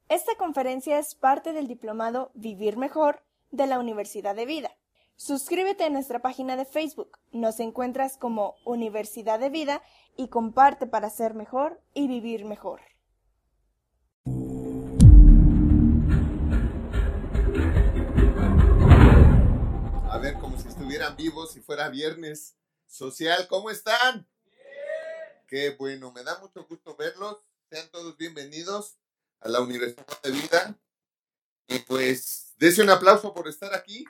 Esta conferencia es parte del diplomado Vivir Mejor de la Universidad de Vida. Suscríbete a nuestra página de Facebook. Nos encuentras como Universidad de Vida y comparte para ser mejor y vivir mejor. A ver, como si estuvieran vivos, si fuera viernes social. ¿Cómo están? Qué bueno, me da mucho gusto verlos. Sean todos bienvenidos a la Universidad de Vida. Y pues, dense un aplauso por estar aquí.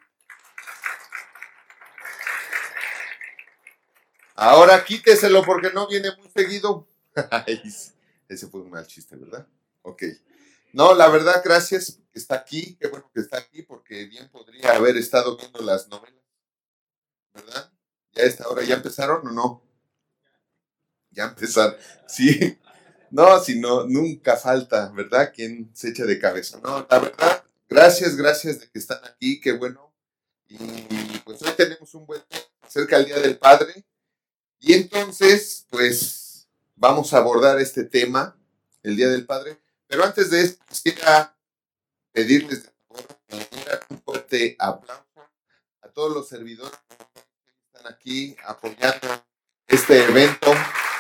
Ahora quíteselo porque no viene muy seguido. Ese fue un mal chiste, ¿verdad? Ok. No, la verdad, gracias que está aquí. Qué bueno que está aquí porque bien podría haber estado viendo las novelas, ¿verdad? ¿Ya a esta hora ya empezaron o no? Ya empezaron. Sí. No, si no, nunca falta, ¿verdad? Quien se echa de cabeza. No, la verdad, gracias de que están aquí, qué bueno. Y pues hoy tenemos un buen tema cerca del Día del Padre. Y entonces, pues, vamos a abordar este tema, el Día del Padre. Pero antes de eso, quisiera pedirles de favor que me dieran un fuerte aplauso a todos los servidores que están aquí apoyando este evento.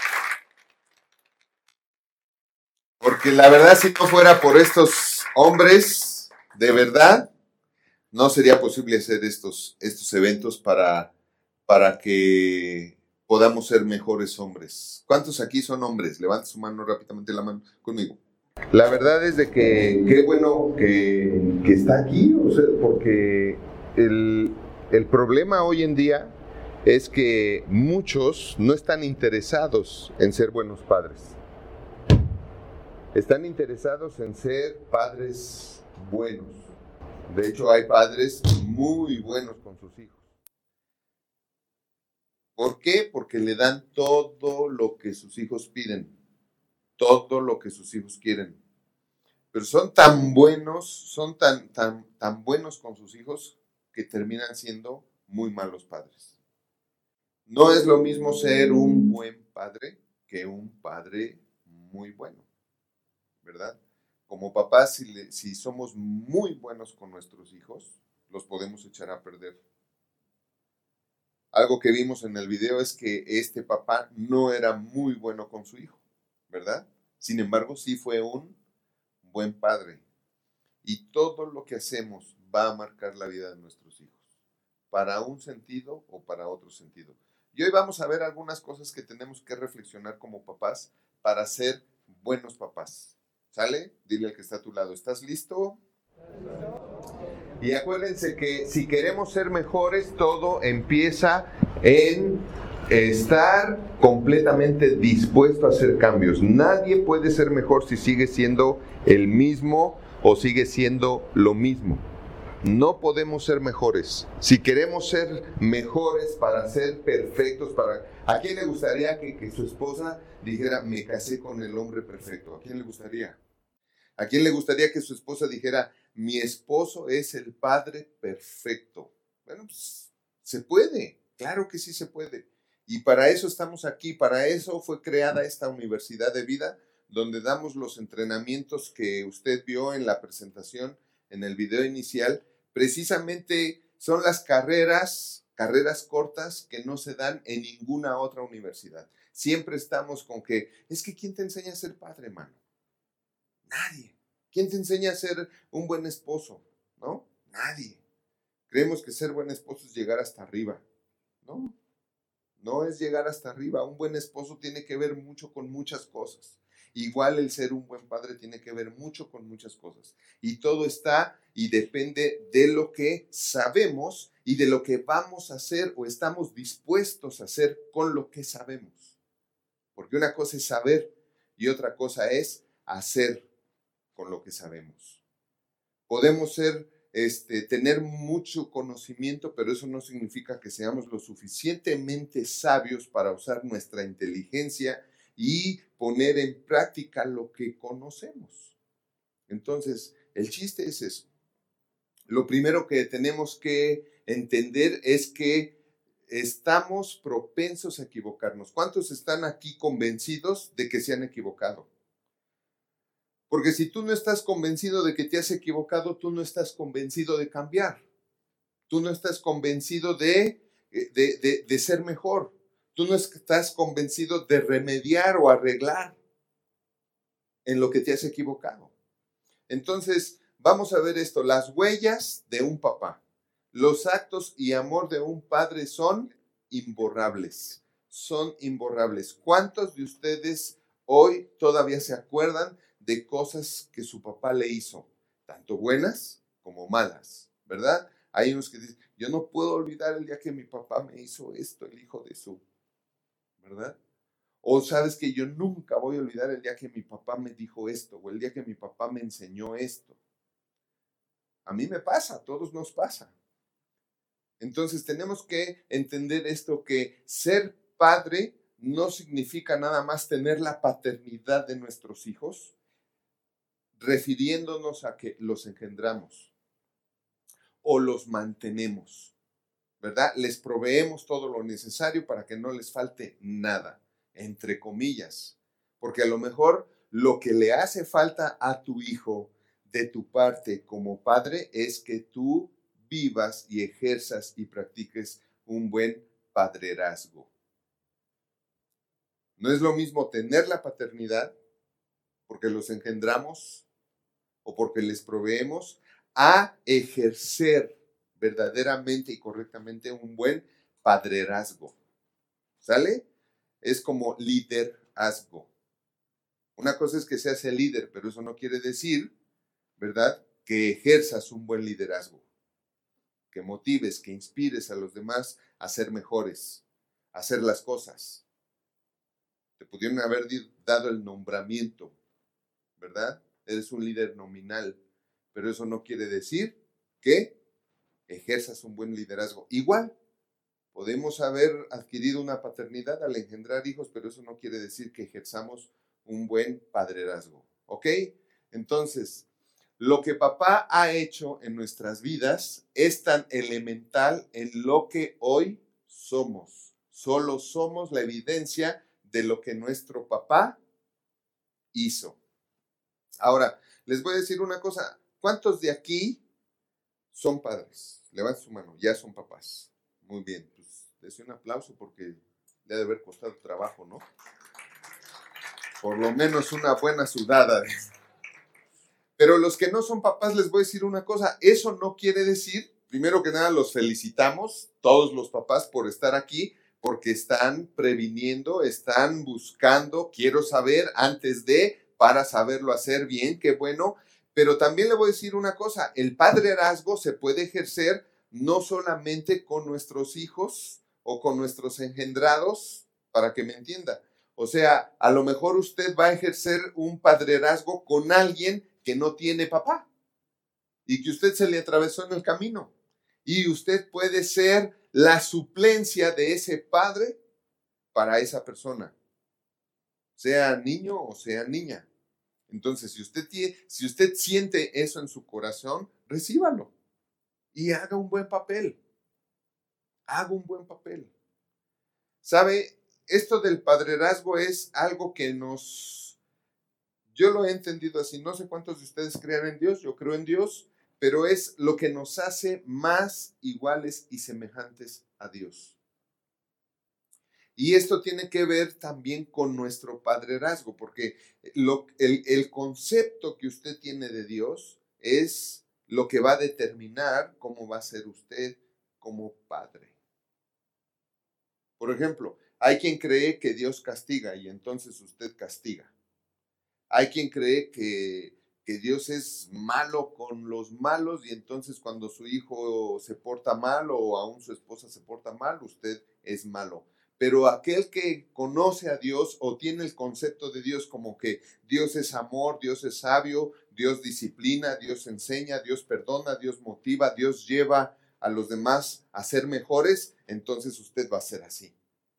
Porque la verdad, si no fuera por estos hombres, de verdad, no sería posible hacer estos eventos para que podamos ser mejores hombres. ¿Cuántos aquí son hombres? Levanta su mano rápidamente, la mano conmigo. La verdad es de que qué bueno que está aquí, o sea, porque el problema hoy en día es que muchos no están interesados en ser buenos padres. Están interesados en ser padres buenos. De hecho, hay padres muy buenos con sus hijos. ¿Por qué? Porque le dan todo lo que sus hijos piden, todo lo que sus hijos quieren. Pero son tan buenos, son tan buenos con sus hijos que terminan siendo muy malos padres. No es lo mismo ser un buen padre que un padre muy bueno, ¿verdad? Como papás, si somos muy buenos con nuestros hijos, los podemos echar a perder. Algo que vimos en el video es que este papá no era muy bueno con su hijo, ¿verdad? Sin embargo, sí fue un buen padre. Y todo lo que hacemos va a marcar la vida de nuestros hijos, para un sentido o para otro sentido. Y hoy vamos a ver algunas cosas que tenemos que reflexionar como papás para ser buenos papás. ¿Sale? Dile al que está a tu lado, ¿estás listo? Y acuérdense que si queremos ser mejores, todo empieza en estar completamente dispuesto a hacer cambios. Nadie puede ser mejor si sigue siendo el mismo o sigue siendo lo mismo. No podemos ser mejores. Si queremos ser mejores para ser perfectos, ¿a quién le gustaría que su esposa dijera, me casé con el hombre perfecto? ¿A quién le gustaría? ¿A quién le gustaría que su esposa dijera, mi esposo es el padre perfecto? Bueno, pues se puede, claro que sí se puede. Y para eso estamos aquí, para eso fue creada esta Universidad de Vida, donde damos los entrenamientos que usted vio en la presentación, en el video inicial. Precisamente son las carreras cortas que no se dan en ninguna otra universidad. Siempre estamos con que, es que ¿quién te enseña a ser padre, hermano? Nadie. ¿Quién te enseña a ser un buen esposo? ¿No? Nadie. Creemos que ser buen esposo es llegar hasta arriba. No, no es llegar hasta arriba. Un buen esposo tiene que ver mucho con muchas cosas. Igual el ser un buen padre tiene que ver mucho con muchas cosas. Y todo está y depende de lo que sabemos y de lo que vamos a hacer o estamos dispuestos a hacer con lo que sabemos. Porque una cosa es saber y otra cosa es hacer con lo que sabemos. Podemos tener mucho conocimiento, pero eso no significa que seamos lo suficientemente sabios para usar nuestra inteligencia y poner en práctica lo que conocemos. Entonces, el chiste es eso. Lo primero que tenemos que entender es que estamos propensos a equivocarnos. ¿Cuántos están aquí convencidos de que se han equivocado? Porque si tú no estás convencido de que te has equivocado, tú no estás convencido de cambiar. Tú no estás convencido de ser mejor. Tú no estás convencido de remediar o arreglar en lo que te has equivocado. Entonces, vamos a ver esto. Las huellas de un papá, los actos y amor de un padre son imborrables. Son imborrables. ¿Cuántos de ustedes hoy todavía se acuerdan de cosas que su papá le hizo? Tanto buenas como malas, ¿verdad? Hay unos que dicen, yo no puedo olvidar el día que mi papá me hizo esto, el hijo de su, ¿verdad? O sabes que yo nunca voy a olvidar el día que mi papá me dijo esto, o el día que mi papá me enseñó esto. A mí me pasa, a todos nos pasa. Entonces tenemos que entender esto, que ser padre no significa nada más tener la paternidad de nuestros hijos, refiriéndonos a que los engendramos o los mantenemos, ¿verdad? Les proveemos todo lo necesario para que no les falte nada, entre comillas, porque a lo mejor lo que le hace falta a tu hijo de tu parte como padre es que tú vivas y ejerzas y practiques un buen padrerazgo. No es lo mismo tener la paternidad porque los engendramos o porque les proveemos a ejercer verdaderamente y correctamente un buen padrerazgo. ¿Sale? Es como liderazgo. Una cosa es que seas el líder, pero eso no quiere decir, ¿verdad?, que ejerzas un buen liderazgo, que motives, que inspires a los demás a ser mejores, a hacer las cosas. Te pudieron haber dado el nombramiento, ¿verdad? Eres un líder nominal, pero eso no quiere decir que ejerzas un buen liderazgo. Igual, podemos haber adquirido una paternidad al engendrar hijos, pero eso no quiere decir que ejerzamos un buen padrerazgo. ¿Ok? Entonces, lo que papá ha hecho en nuestras vidas es tan elemental en lo que hoy somos. Solo somos la evidencia de lo que nuestro papá hizo. Ahora, les voy a decir una cosa. ¿Cuántos de aquí son padres? Levanten su mano, ya son papás. Muy bien, pues les un aplauso porque le ha de haber costado trabajo, ¿no? Por lo menos una buena sudada. Pero los que no son papás, les voy a decir una cosa. Eso no quiere decir, primero que nada, los felicitamos, todos los papás, por estar aquí, porque están previniendo, están buscando, quiero saber antes de, para saberlo hacer bien, qué bueno. Pero también le voy a decir una cosa, el padrerazgo se puede ejercer no solamente con nuestros hijos o con nuestros engendrados, para que me entienda. O sea, a lo mejor usted va a ejercer un padrerazgo con alguien que no tiene papá y que usted se le atravesó en el camino. Y usted puede ser la suplencia de ese padre para esa persona, sea niño o sea niña. Entonces, si usted siente eso en su corazón, recíbalo y haga un buen papel. Haga un buen papel. ¿Sabe? Esto del padrerazgo es algo que yo lo he entendido así. No sé cuántos de ustedes crean en Dios, yo creo en Dios, pero es lo que nos hace más iguales y semejantes a Dios. Y esto tiene que ver también con nuestro padrerazgo, porque el concepto que usted tiene de Dios es lo que va a determinar cómo va a ser usted como padre. Por ejemplo, hay quien cree que Dios castiga y entonces usted castiga. Hay quien cree que Dios es malo con los malos y entonces cuando su hijo se porta mal o aún su esposa se porta mal, usted es malo. Pero aquel que conoce a Dios o tiene el concepto de Dios como que Dios es amor, Dios es sabio, Dios disciplina, Dios enseña, Dios perdona, Dios motiva, Dios lleva a los demás a ser mejores, entonces usted va a ser así.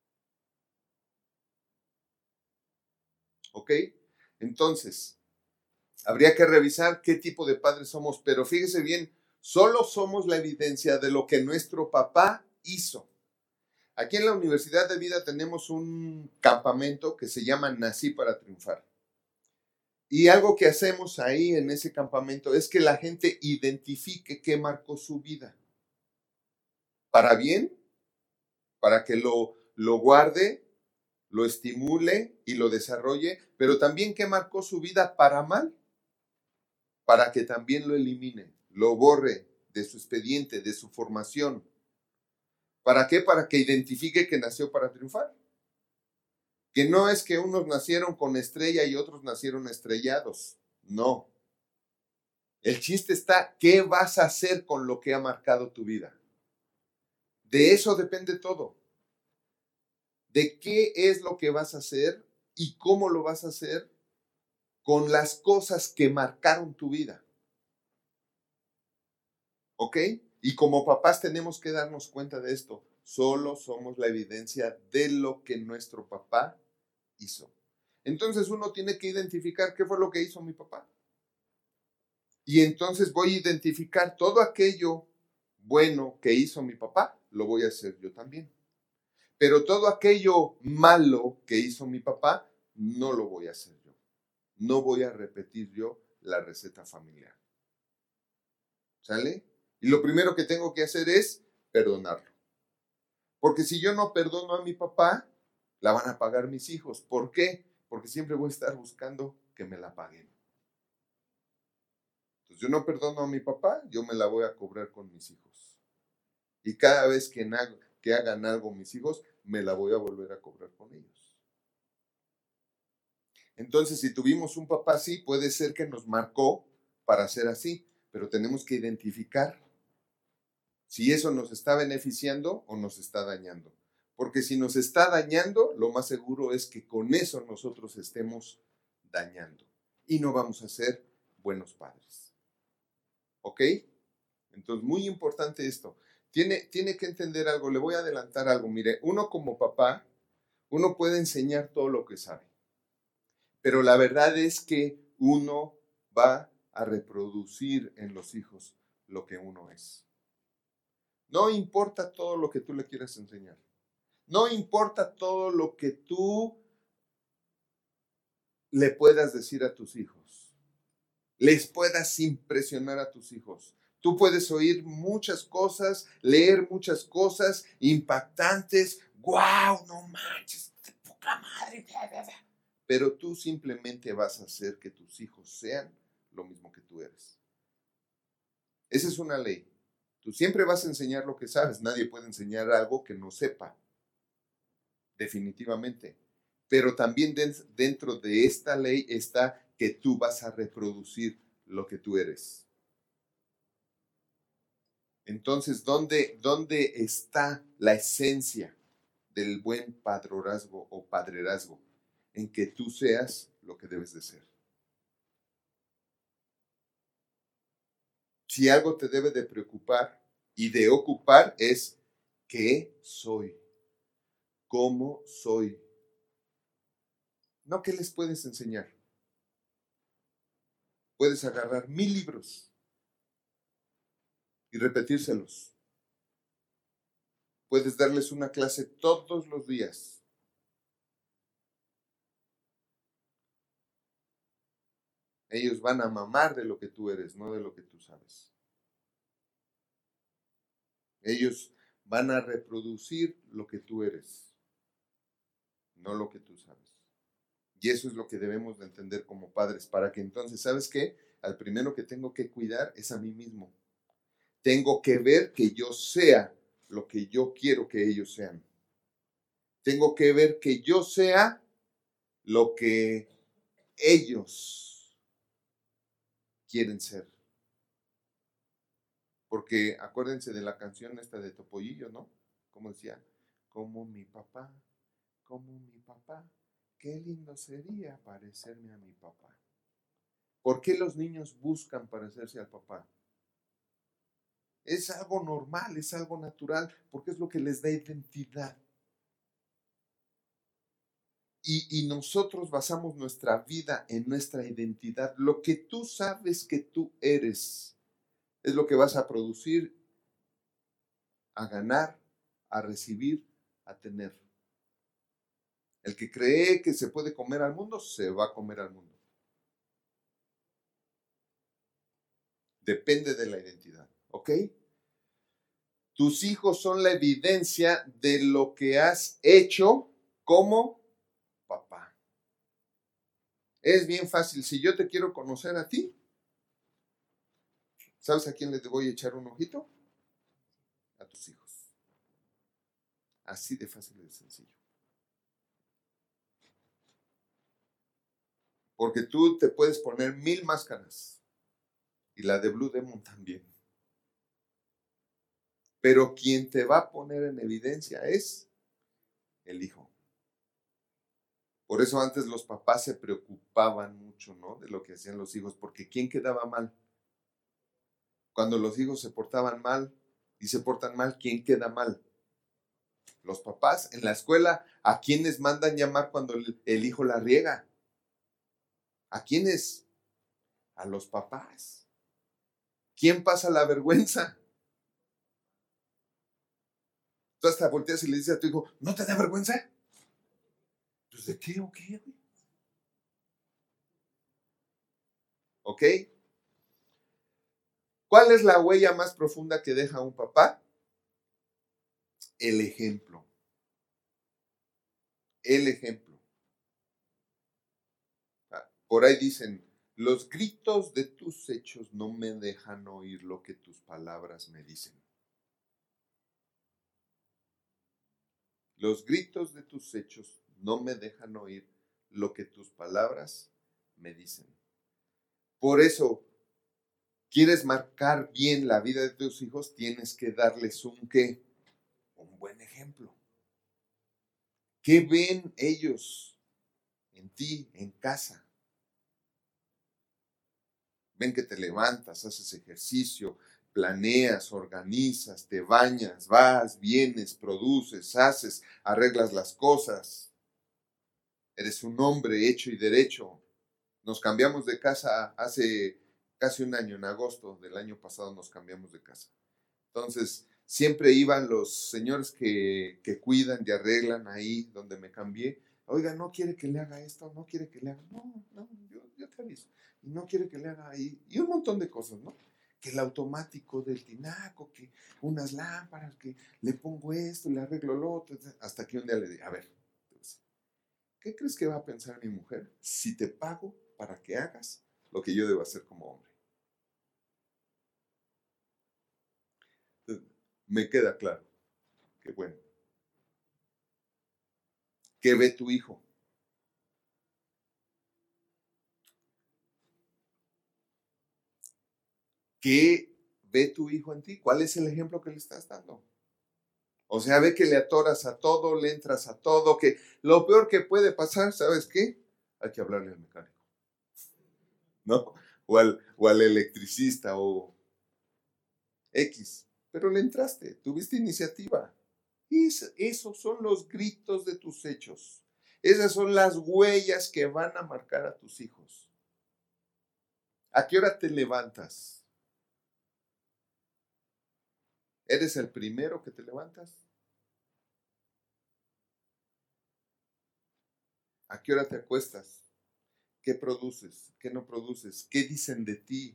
¿Ok? Entonces, habría que revisar qué tipo de padres somos, pero fíjese bien, solo somos la evidencia de lo que nuestro papá hizo. Aquí en la Universidad de Vida tenemos un campamento que se llama Nací para Triunfar. Y algo que hacemos ahí en ese campamento es que la gente identifique qué marcó su vida. Para bien, para que lo guarde, lo estimule y lo desarrolle, pero también qué marcó su vida para mal, para que también lo elimine, lo borre de su expediente, de su formación. ¿Para qué? Para que identifique que nació para triunfar. Que no es que unos nacieron con estrella y otros nacieron estrellados. No. El chiste está, ¿qué vas a hacer con lo que ha marcado tu vida? De eso depende todo. De qué es lo que vas a hacer y cómo lo vas a hacer con las cosas que marcaron tu vida. ¿Ok? Y como papás tenemos que darnos cuenta de esto. Solo somos la evidencia de lo que nuestro papá hizo. Entonces uno tiene que identificar qué fue lo que hizo mi papá. Y entonces voy a identificar todo aquello bueno que hizo mi papá, lo voy a hacer yo también. Pero todo aquello malo que hizo mi papá, no lo voy a hacer yo. No voy a repetir yo la receta familiar. ¿Sale? Y lo primero que tengo que hacer es perdonarlo. Porque si yo no perdono a mi papá, la van a pagar mis hijos. ¿Por qué? Porque siempre voy a estar buscando que me la paguen. Entonces yo no perdono a mi papá, yo me la voy a cobrar con mis hijos. Y cada vez que hagan algo mis hijos, me la voy a volver a cobrar con ellos. Entonces, si tuvimos un papá así, puede ser que nos marcó para ser así, pero tenemos que identificar si eso nos está beneficiando o nos está dañando. Porque si nos está dañando, lo más seguro es que con eso nosotros estemos dañando y no vamos a ser buenos padres. ¿Ok? Entonces, muy importante esto. Tiene que entender algo, le voy a adelantar algo. Mire, uno como papá, uno puede enseñar todo lo que sabe, pero la verdad es que uno va a reproducir en los hijos lo que uno es. No importa todo lo que tú le quieras enseñar. No importa todo lo que tú le puedas decir a tus hijos. Les puedas impresionar a tus hijos. Tú puedes oír muchas cosas, leer muchas cosas impactantes. ¡Guau! No manches, qué poca madre. Pero tú simplemente vas a hacer que tus hijos sean lo mismo que tú eres. Esa es una ley. Tú siempre vas a enseñar lo que sabes. Nadie puede enseñar algo que no sepa. Definitivamente. Pero también dentro de esta ley está que tú vas a reproducir lo que tú eres. Entonces, ¿dónde está la esencia del buen padrorazgo o padrerazgo? En que tú seas lo que debes de ser. Si algo te debe de preocupar y de ocupar es ¿qué soy? ¿Cómo soy? No, ¿qué les puedes enseñar? Puedes agarrar 1000 libros y repetírselos. Puedes darles una clase todos los días. Ellos van a mamar de lo que tú eres, no de lo que tú sabes. Ellos van a reproducir lo que tú eres, no lo que tú sabes. Y eso es lo que debemos de entender como padres, para que entonces, ¿sabes qué? Al primero que tengo que cuidar es a mí mismo. Tengo que ver que yo sea lo que yo quiero que ellos sean. Tengo que ver que yo sea lo que ellos quieren ser. Porque acuérdense de la canción esta de Topollillo, ¿no? Como decía, como mi papá, qué lindo sería parecerme a mi papá. ¿Por qué los niños buscan parecerse al papá? Es algo normal, es algo natural, porque es lo que les da identidad. Y nosotros basamos nuestra vida en nuestra identidad. Lo que tú sabes que tú eres es lo que vas a producir, a ganar, a recibir, a tener. El que cree que se puede comer al mundo, se va a comer al mundo. Depende de la identidad, ¿ok? Tus hijos son la evidencia de lo que has hecho como papá. Es bien fácil. Si yo te quiero conocer a ti, ¿sabes a quién le voy a echar un ojito? A tus hijos. Así de fácil y de sencillo. Porque tú te puedes poner 1000 máscaras. Y la de Blue Demon también. Pero quien te va a poner en evidencia es el hijo. Por eso antes los papás se preocupaban mucho, ¿no? De lo que hacían los hijos, porque ¿quién quedaba mal? Cuando los hijos se portaban mal y se portan mal, ¿quién queda mal? Los papás. En la escuela, ¿a quiénes mandan llamar cuando el hijo la riega? ¿A quiénes? A los papás. ¿Quién pasa la vergüenza? Tú hasta volteas y le dices a tu hijo, ¿no te da vergüenza? Pues ¿de qué o qué? ¿Ok? ¿Cuál es la huella más profunda que deja un papá? El ejemplo. El ejemplo. Por ahí dicen, los gritos de tus hechos no me dejan oír lo que tus palabras me dicen. Los gritos de tus hechos no me dejan oír lo que tus palabras me dicen. Por eso, quieres marcar bien la vida de tus hijos, tienes que darles un ¿qué? Un buen ejemplo. ¿Qué ven ellos en ti, en casa? Ven que te levantas, haces ejercicio, planeas, organizas, te bañas, vas, vienes, produces, haces, arreglas las cosas. Eres un hombre hecho y derecho. Nos cambiamos de casa hace casi un año, en agosto del año pasado nos cambiamos de casa. Entonces, siempre iban los señores que cuidan y arreglan ahí donde me cambié. Oiga, ¿no quiere que le haga esto? ¿No quiere que le haga? No, yo te aviso. Y no quiere que le haga ahí. Y un montón de cosas, ¿no? Que el automático del tinaco, que unas lámparas, que le pongo esto, le arreglo lo otro. Hasta que un día le dije, a ver, ¿qué crees que va a pensar mi mujer si te pago para que hagas lo que yo debo hacer como hombre? Entonces, me queda claro. Qué bueno. ¿Qué ve tu hijo? ¿Qué ve tu hijo en ti? ¿Cuál es el ejemplo que le estás dando? O sea, ve que le atoras a todo, le entras a todo, que lo peor que puede pasar, ¿sabes qué? Hay que hablarle al mecánico, ¿no? O al electricista o X. Pero le entraste, tuviste iniciativa. Esos son los gritos de tus hechos. Esas son las huellas que van a marcar a tus hijos. ¿A qué hora te levantas? ¿Eres el primero que te levantas? ¿A qué hora te acuestas? ¿Qué produces? ¿Qué no produces? ¿Qué dicen de ti?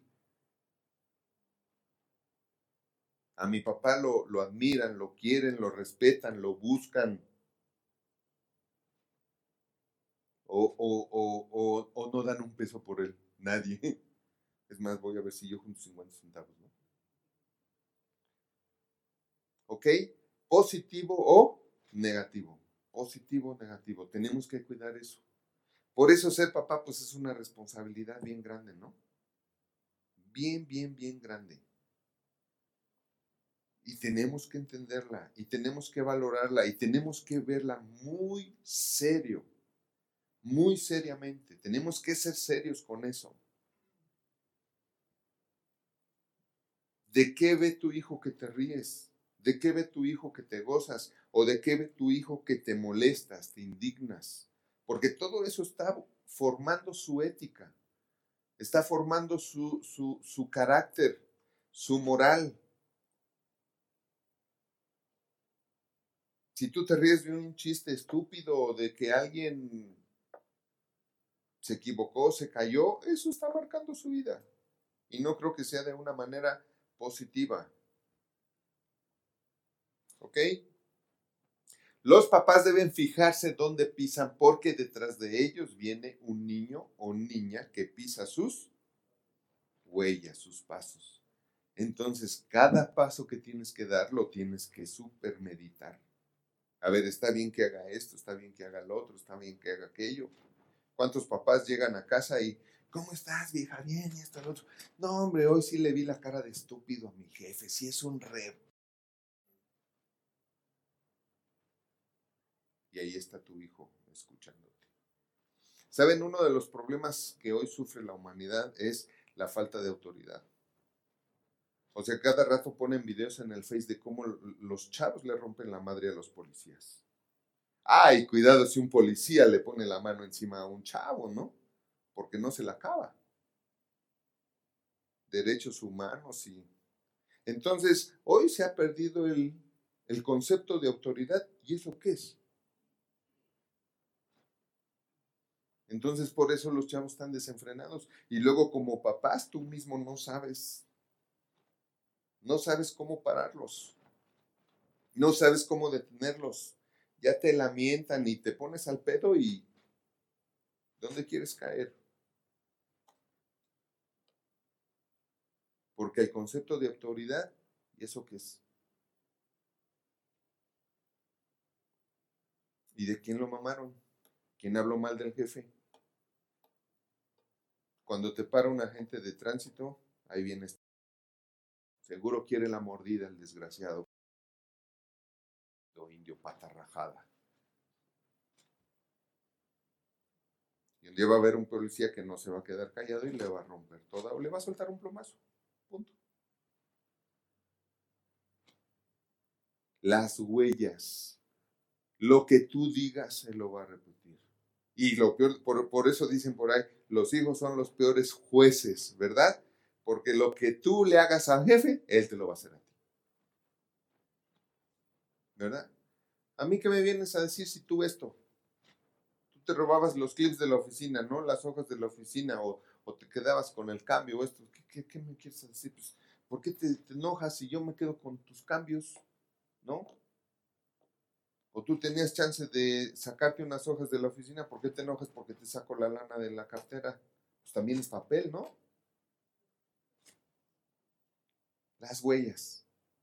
A mi papá lo admiran, lo quieren, lo respetan, lo buscan. O no dan un peso por él. Nadie. Es más, voy a ver si yo junto 50 centavos, ¿no? ¿Ok? Positivo o negativo. Positivo o negativo. Tenemos que cuidar eso. Por eso ser papá, pues es una responsabilidad bien grande, ¿no? Bien, bien, bien grande. Y tenemos que entenderla, y tenemos que valorarla, y tenemos que verla muy serio, muy seriamente. Tenemos que ser serios con eso. ¿De qué ve tu hijo que te ríes? ¿De qué ve tu hijo que te gozas? ¿O de qué ve tu hijo que te molestas, te indignas? Porque todo eso está formando su ética, está formando su carácter, su moral. Si tú te ríes de un chiste estúpido o de que alguien se equivocó, se cayó, eso está marcando su vida. Y no creo que sea de una manera positiva. ¿Ok? Los papás deben fijarse dónde pisan porque detrás de ellos viene un niño o niña que pisa sus huellas, sus pasos. Entonces, cada paso que tienes que dar lo tienes que supermeditar. A ver, está bien que haga esto, está bien que haga lo otro, está bien que haga aquello. ¿Cuántos papás llegan a casa y, ¿cómo estás, vieja? Bien, y esto, lo otro. No, hombre, hoy sí le vi la cara de estúpido a mi jefe, sí es un re. Y ahí está tu hijo escuchándote. ¿Saben? Uno de los problemas que hoy sufre la humanidad es la falta de autoridad. O sea, cada rato ponen videos en el Face de cómo los chavos le rompen la madre a los policías. Ay, cuidado si un policía le pone la mano encima a un chavo, ¿no? Porque no se la acaba. Derechos humanos y... Entonces, hoy se ha perdido el concepto de autoridad. ¿Y eso qué es? Entonces, por eso los chavos están desenfrenados. Y luego, como papás, tú mismo no sabes cómo pararlos. No sabes cómo detenerlos. Ya te lamentan y te pones al pedo y ¿dónde quieres caer? Porque el concepto de autoridad, ¿y eso qué es? ¿Y de quién lo mamaron? ¿Quién habló mal del jefe? Cuando te para un agente de tránsito, ahí viene. Seguro quiere la mordida el desgraciado. Indio pata rajada. Y un día va a haber un policía que no se va a quedar callado y le va a romper toda o le va a soltar un plomazo. Punto. Las huellas. Lo que tú digas se lo va a repetir. Y lo peor, por eso dicen por ahí, los hijos son los peores jueces, ¿verdad? Porque lo que tú le hagas al jefe, él te lo va a hacer a ti. ¿Verdad? ¿A mí qué me vienes a decir si tú esto? Tú te robabas los clips de la oficina, ¿no? Las hojas de la oficina o te quedabas con el cambio o esto. ¿Qué me quieres decir? Pues, ¿por qué te enojas si yo me quedo con tus cambios? ¿No? O tú tenías chance de sacarte unas hojas de la oficina, ¿por qué te enojas? Porque te saco la lana de la cartera. Pues también es papel, ¿no? Las huellas.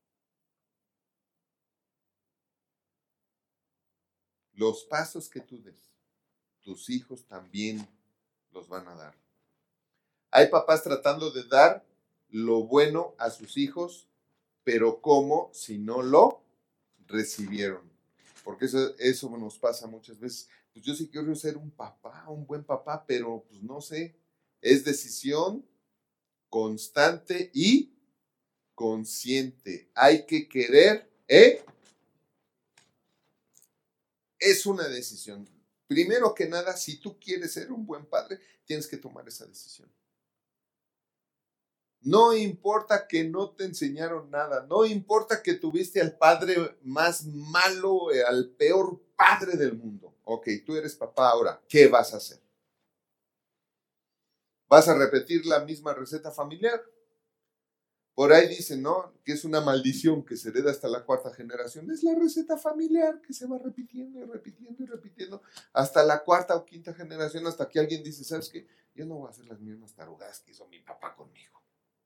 Los pasos que tú des, tus hijos también los van a dar. Hay papás tratando de dar lo bueno a sus hijos, pero ¿cómo si no lo recibieron? Porque eso nos pasa muchas veces. Pues yo sí quiero ser un papá, un buen papá, pero pues no sé. Es decisión constante y consciente. Hay que querer, es una decisión. Primero que nada, si tú quieres ser un buen padre, tienes que tomar esa decisión. No importa que no te enseñaron nada, no importa que tuviste al padre más malo, al peor padre del mundo. Ok, tú eres papá ahora, ¿qué vas a hacer? ¿Vas a repetir la misma receta familiar? Por ahí dicen, ¿no? Que es una maldición que se hereda hasta la cuarta generación. Es la receta familiar que se va repitiendo y repitiendo y repitiendo hasta la cuarta o quinta generación, hasta que alguien dice, ¿sabes qué? Yo no voy a hacer las mismas tarugadas que hizo mi papá conmigo.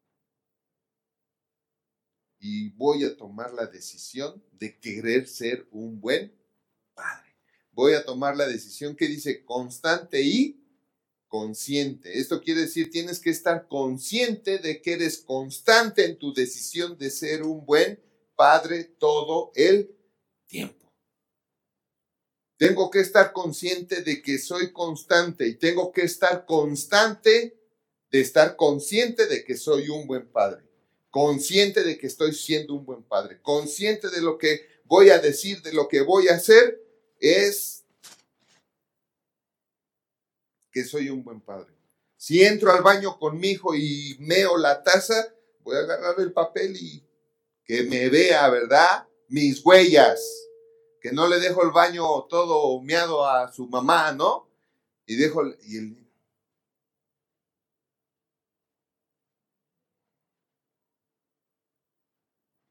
Y voy a tomar la decisión de querer ser un buen padre. Voy a tomar la decisión que dice constante y consciente. Esto quiere decir, tienes que estar consciente de que eres constante en tu decisión de ser un buen padre todo el tiempo. Tengo que estar consciente de que soy constante y tengo que estar constante de estar consciente de que soy un buen padre. Consciente de que estoy siendo un buen padre. Consciente de lo que voy a decir, de lo que voy a hacer, es que soy un buen padre. Si entro al baño con mi hijo y meo la taza, voy a agarrar el papel y que me vea, ¿verdad? Mis huellas. Que no le dejo el baño todo meado a su mamá, ¿no? Y dejo,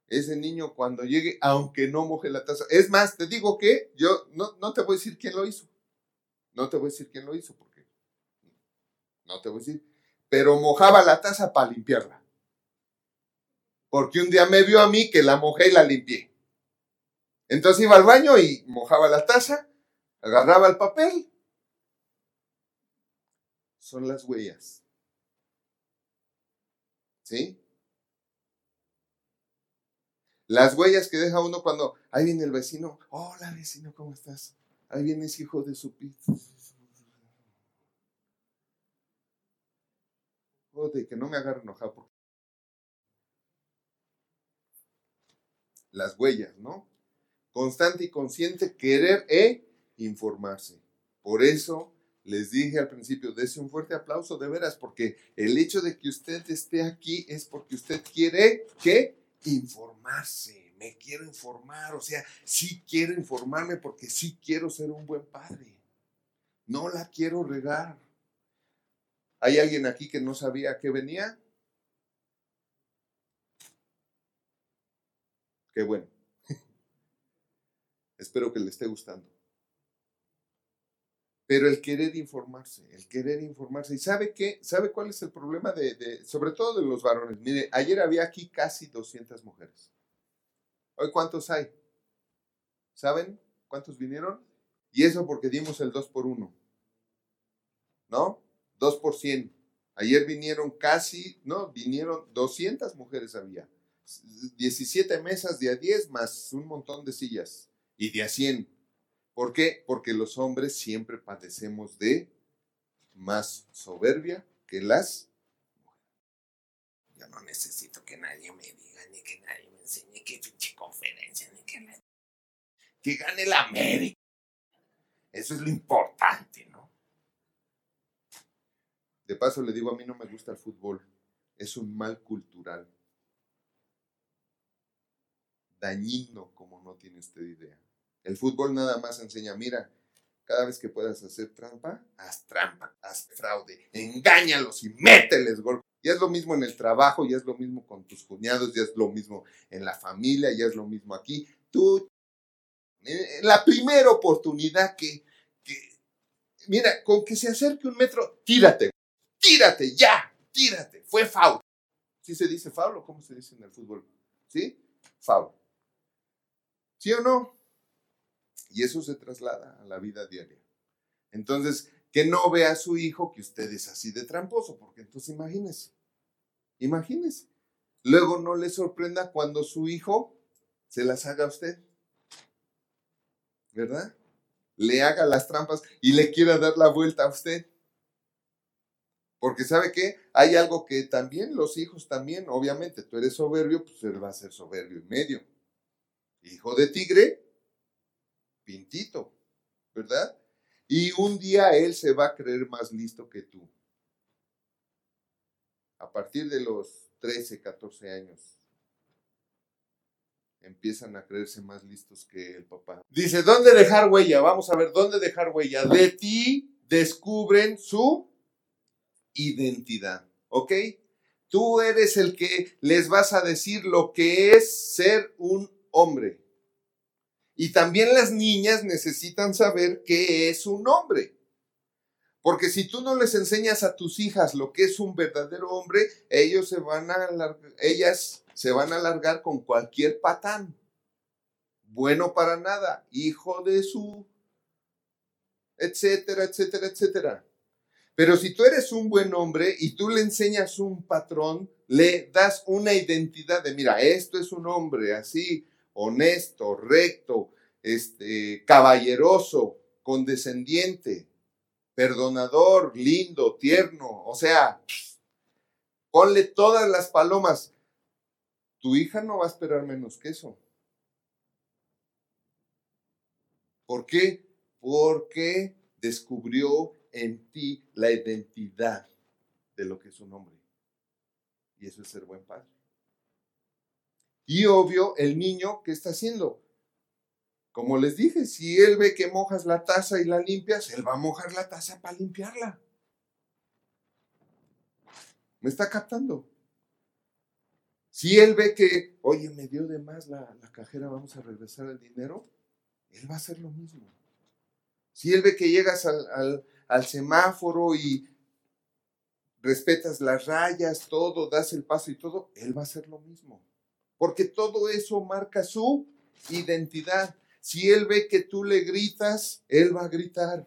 ese niño cuando llegue, aunque no moje la taza. Es más, te digo que yo no te voy a decir quién lo hizo. No te voy a decir quién lo hizo, porque no te voy a decir. Pero mojaba la taza para limpiarla. Porque un día me vio a mí que la mojé y la limpié. Entonces iba al baño y mojaba la taza, agarraba el papel. Son las huellas. ¿Sí? Las huellas que deja uno cuando ahí viene el vecino. Hola vecino, ¿cómo estás? Ahí viene ese hijo de su pizza. Joder, que no me agarre enojado. Las huellas, ¿no? Constante y consciente, querer informarse. Por eso les dije al principio, dése un fuerte aplauso de veras, porque el hecho de que usted esté aquí es porque usted quiere que informarse. Me quiero informar, o sea, sí quiero informarme porque sí quiero ser un buen padre. No la quiero regar. ¿Hay alguien aquí que no sabía a qué venía? Qué bueno. Espero que le esté gustando. Pero el querer informarse. ¿Y sabe qué? ¿Sabe cuál es el problema sobre todo de los varones? Mire, ayer había aquí casi 200 mujeres. ¿Hoy cuántos hay? ¿Saben cuántos vinieron? Y eso porque dimos el 2 por 1. ¿No? 2 por 100. Ayer vinieron vinieron 200 mujeres había. 17 mesas de a 10 más un montón de sillas. Y de a 100. ¿Por qué? Porque los hombres siempre padecemos de más soberbia que las mujeres. Yo no necesito que nadie me diga, ni que nadie me enseñe qué pinche conferencia, ni que gane la América. Eso es lo importante, ¿no? De paso le digo, a mí no me gusta el fútbol. Es un mal cultural. Dañino como no tiene usted idea. El fútbol nada más enseña, mira, cada vez que puedas hacer trampa, haz fraude, engáñalos y mételes gol. Ya es lo mismo en el trabajo, ya es lo mismo con tus cuñados, ya es lo mismo en la familia, ya es lo mismo aquí. Tú, la primera oportunidad mira, con que se acerque un metro, tírate, fue foul. ¿Sí se dice foul o cómo se dice en el fútbol? ¿Sí? Foul. ¿Sí o no? Y eso se traslada a la vida diaria. Entonces, que no vea a su hijo que usted es así de tramposo, porque entonces imagínese. Luego no le sorprenda cuando su hijo se las haga a usted, ¿verdad? Le haga las trampas y le quiera dar la vuelta a usted. Porque ¿sabe qué? Hay algo que también los hijos también, obviamente, tú eres soberbio, pues él va a ser soberbio en medio. Hijo de tigre, pintito, ¿verdad? Y un día él se va a creer más listo que tú. A partir de los 13, 14 años, empiezan a creerse más listos que el papá. Dice, ¿dónde dejar huella? Vamos a ver, ¿dónde dejar huella? De ti descubren su identidad, ¿ok? Tú eres el que les vas a decir lo que es ser un hombre. Y también las niñas necesitan saber qué es un hombre. Porque si tú no les enseñas a tus hijas lo que es un verdadero hombre, ellas se van a largar con cualquier patán. Bueno para nada, hijo de su, etcétera, etcétera, etcétera. Pero si tú eres un buen hombre y tú le enseñas un patrón, le das una identidad de, mira, esto es un hombre así, honesto, recto, caballeroso, condescendiente, perdonador, lindo, tierno, o sea, ponle todas las palomas. Tu hija no va a esperar menos que eso. ¿Por qué? Porque descubrió en ti la identidad de lo que es un hombre. Y eso es ser buen padre. Y obvio, el niño, ¿qué está haciendo? Como les dije, si él ve que mojas la taza y la limpias, él va a mojar la taza para limpiarla. ¿Me está captando? Si él ve que, oye, me dio de más la cajera, vamos a regresar el dinero, él va a hacer lo mismo. Si él ve que llegas al semáforo y respetas las rayas, todo, das el paso y todo, él va a hacer lo mismo. Porque todo eso marca su identidad. Si él ve que tú le gritas, él va a gritar.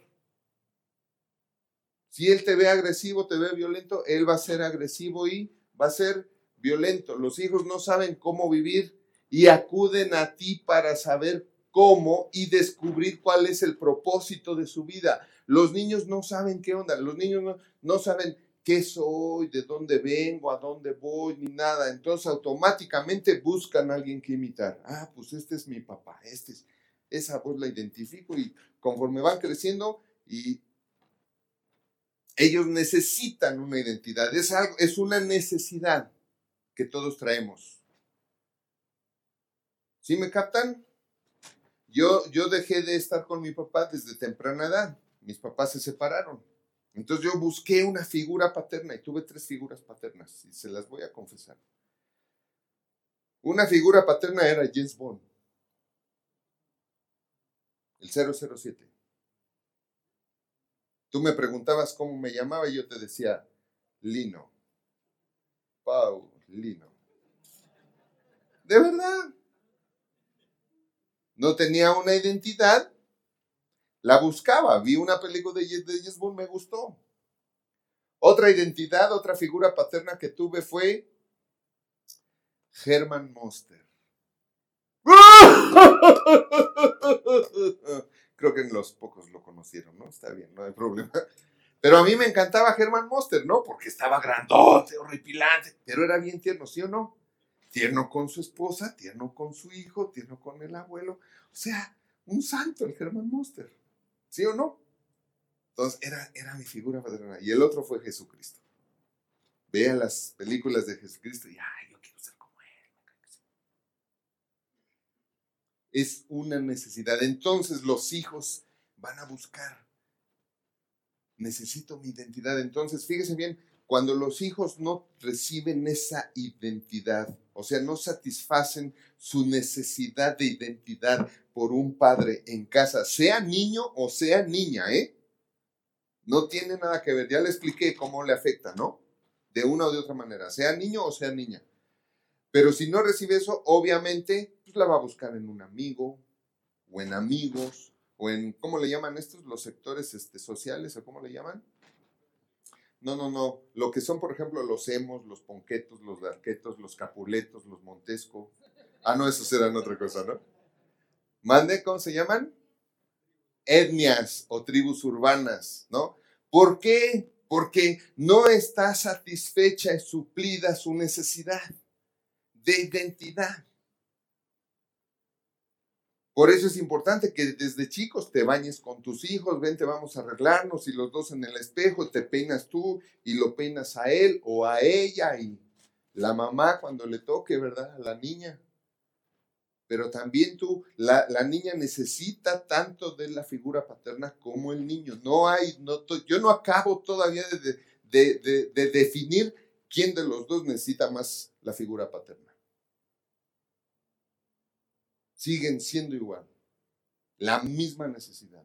Si él te ve agresivo, te ve violento, él va a ser agresivo y va a ser violento. Los hijos no saben cómo vivir y acuden a ti para saber cómo y descubrir cuál es el propósito de su vida. Los niños no saben qué onda, los niños no saben qué soy, de dónde vengo, a dónde voy, ni nada. Entonces automáticamente buscan a alguien que imitar. Ah, pues este es mi papá, esa voz la identifico y conforme van creciendo y ellos necesitan una identidad, es una necesidad que todos traemos. ¿Sí me captan? Yo dejé de estar con mi papá desde temprana edad. Mis papás se separaron. Entonces yo busqué una figura paterna y tuve 3 figuras paternas y se las voy a confesar. Una figura paterna era James Bond, el 007. Tú me preguntabas cómo me llamaba y yo te decía Lino. Paulino. De verdad. No tenía una identidad, la buscaba, vi una película de James Bond, me gustó. Otra identidad, otra figura paterna que tuve fue Herman Monster. Creo que en los pocos lo conocieron, ¿no? Está bien, no hay problema. Pero a mí me encantaba Herman Monster, ¿no? Porque estaba grandote, horripilante, pero era bien tierno, ¿sí o no? Tierno con su esposa, tierno con su hijo, tierno con el abuelo. O sea, un santo el Herman Monster. ¿Sí o no? Entonces, era mi figura paterna. Y el otro fue Jesucristo. Vea las películas de Jesucristo y, ay, yo quiero ser como él. Es una necesidad. Entonces, los hijos van a buscar. Necesito mi identidad. Entonces, fíjese bien, cuando los hijos no reciben esa identidad, o sea, no satisfacen su necesidad de identidad por un padre en casa, sea niño o sea niña, no tiene nada que ver. Ya le expliqué cómo le afecta, ¿no? De una o de otra manera, sea niño o sea niña. Pero si no recibe eso, obviamente, pues la va a buscar en un amigo o en amigos o en, ¿cómo le llaman estos? Los sectores sociales, ¿o cómo le llaman? No. Lo que son, por ejemplo, los emos, los ponquetos, los darquetos, los capuletos, los montesco. Ah, no, esos eran otra cosa, ¿no? ¿Mande? ¿Cómo se llaman? Etnias o tribus urbanas, ¿no? ¿Por qué? Porque no está satisfecha y suplida su necesidad de identidad. Por eso es importante que desde chicos te bañes con tus hijos, vente, vamos a arreglarnos y los dos en el espejo, te peinas tú y lo peinas a él o a ella y la mamá cuando le toque, ¿verdad? A la niña. Pero también la niña necesita tanto de la figura paterna como el niño. Yo no acabo todavía de definir quién de los dos necesita más la figura paterna. Siguen siendo igual, la misma necesidad.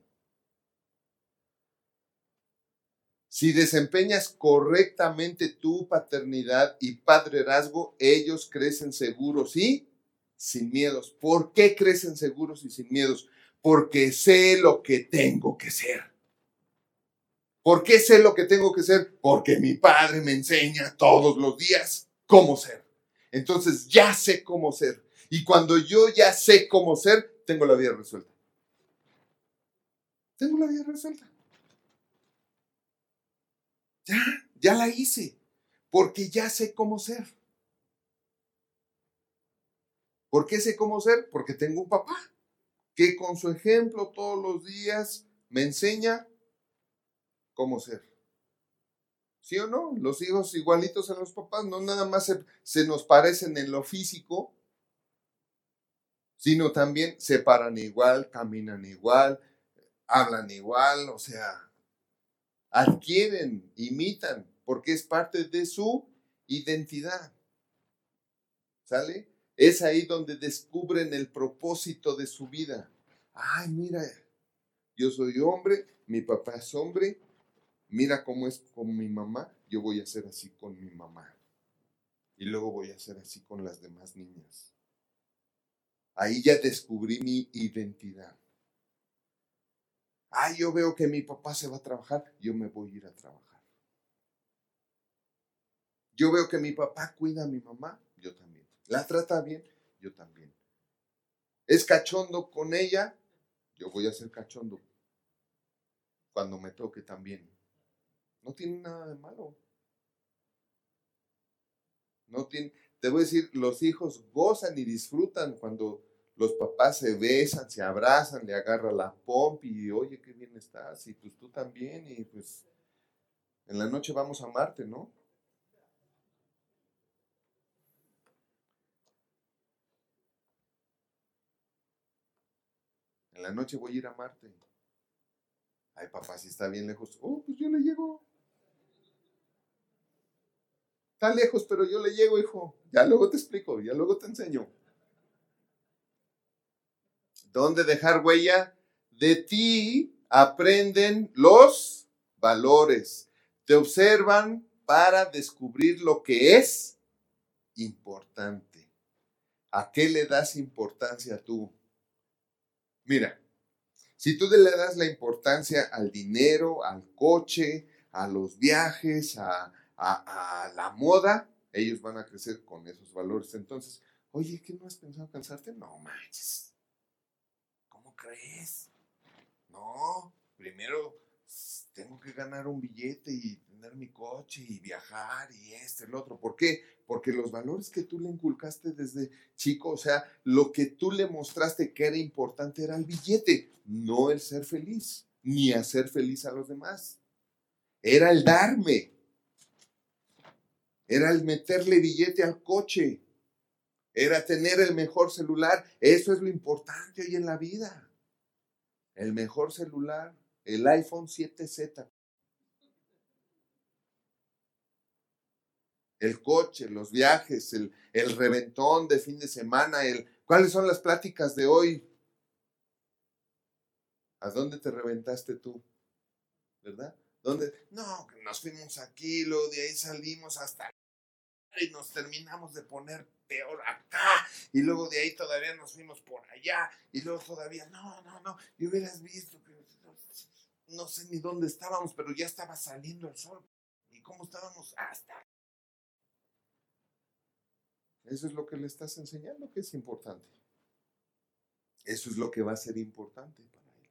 Si desempeñas correctamente tu paternidad y padrerazgo, ellos crecen seguros y sin miedos. ¿Por qué crecen seguros y sin miedos? Porque sé lo que tengo que ser. ¿Por qué sé lo que tengo que ser? Porque mi padre me enseña todos los días cómo ser. Entonces ya sé cómo ser. Y cuando yo ya sé cómo ser, tengo la vida resuelta. Tengo la vida resuelta. Ya la hice. Porque ya sé cómo ser. ¿Por qué sé cómo ser? Porque tengo un papá que con su ejemplo todos los días me enseña cómo ser. ¿Sí o no? Los hijos igualitos a los papás no nada más se nos parecen en lo físico, sino también se paran igual, caminan igual, hablan igual, o sea, adquieren, imitan, porque es parte de su identidad. ¿Sale? Es ahí donde descubren el propósito de su vida. Ay, mira, yo soy hombre, mi papá es hombre, mira cómo es con mi mamá, yo voy a ser así con mi mamá. Y luego voy a ser así con las demás niñas. Ahí ya descubrí mi identidad. Ay, yo veo que mi papá se va a trabajar, yo me voy a ir a trabajar. Yo veo que mi papá cuida a mi mamá, yo también. La trata bien, yo también. Es cachondo con ella, yo voy a ser cachondo cuando me toque también. No tiene nada de malo. No tiene, te voy a decir, los hijos gozan y disfrutan cuando los papás se besan, se abrazan, le agarra la pompi y oye, qué bien estás, y pues tú también, y pues en la noche vamos a Marte, ¿no? En la noche voy a ir a Marte. Ay, papá, si está bien lejos. Oh, pues yo le llego. Está lejos, pero yo le llego, hijo. Ya luego te explico, ya luego te enseño. ¿Dónde dejar huella? De ti aprenden los valores. Te observan para descubrir lo que es importante. ¿A qué le das importancia tú? Mira, si tú le das la importancia al dinero, al coche, a los viajes, a la moda, ellos van a crecer con esos valores. Entonces, oye, ¿qué no has pensado casarte? No manches. ¿Cómo crees? No, primero tengo que ganar un billete y tener mi coche y viajar y el otro. ¿Por qué? Porque los valores que tú le inculcaste desde chico, o sea, lo que tú le mostraste que era importante era el billete, no el ser feliz, ni hacer feliz a los demás. Era el darme, era el meterle billete al coche, era tener el mejor celular. Eso es lo importante hoy en la vida. El mejor celular, el iPhone 7Z. El coche, los viajes, el reventón de fin de semana, ¿cuáles son las pláticas de hoy? ¿A dónde te reventaste tú? ¿Verdad? ¿Dónde? No, nos fuimos aquí, luego de ahí salimos hasta y nos terminamos de poner peor acá, y luego de ahí todavía nos fuimos por allá, y luego todavía, no, y hubieras visto que no sé ni dónde estábamos, pero ya estaba saliendo el sol, y cómo estábamos hasta. Eso es lo que le estás enseñando que es importante. Eso es lo que va a ser importante para él.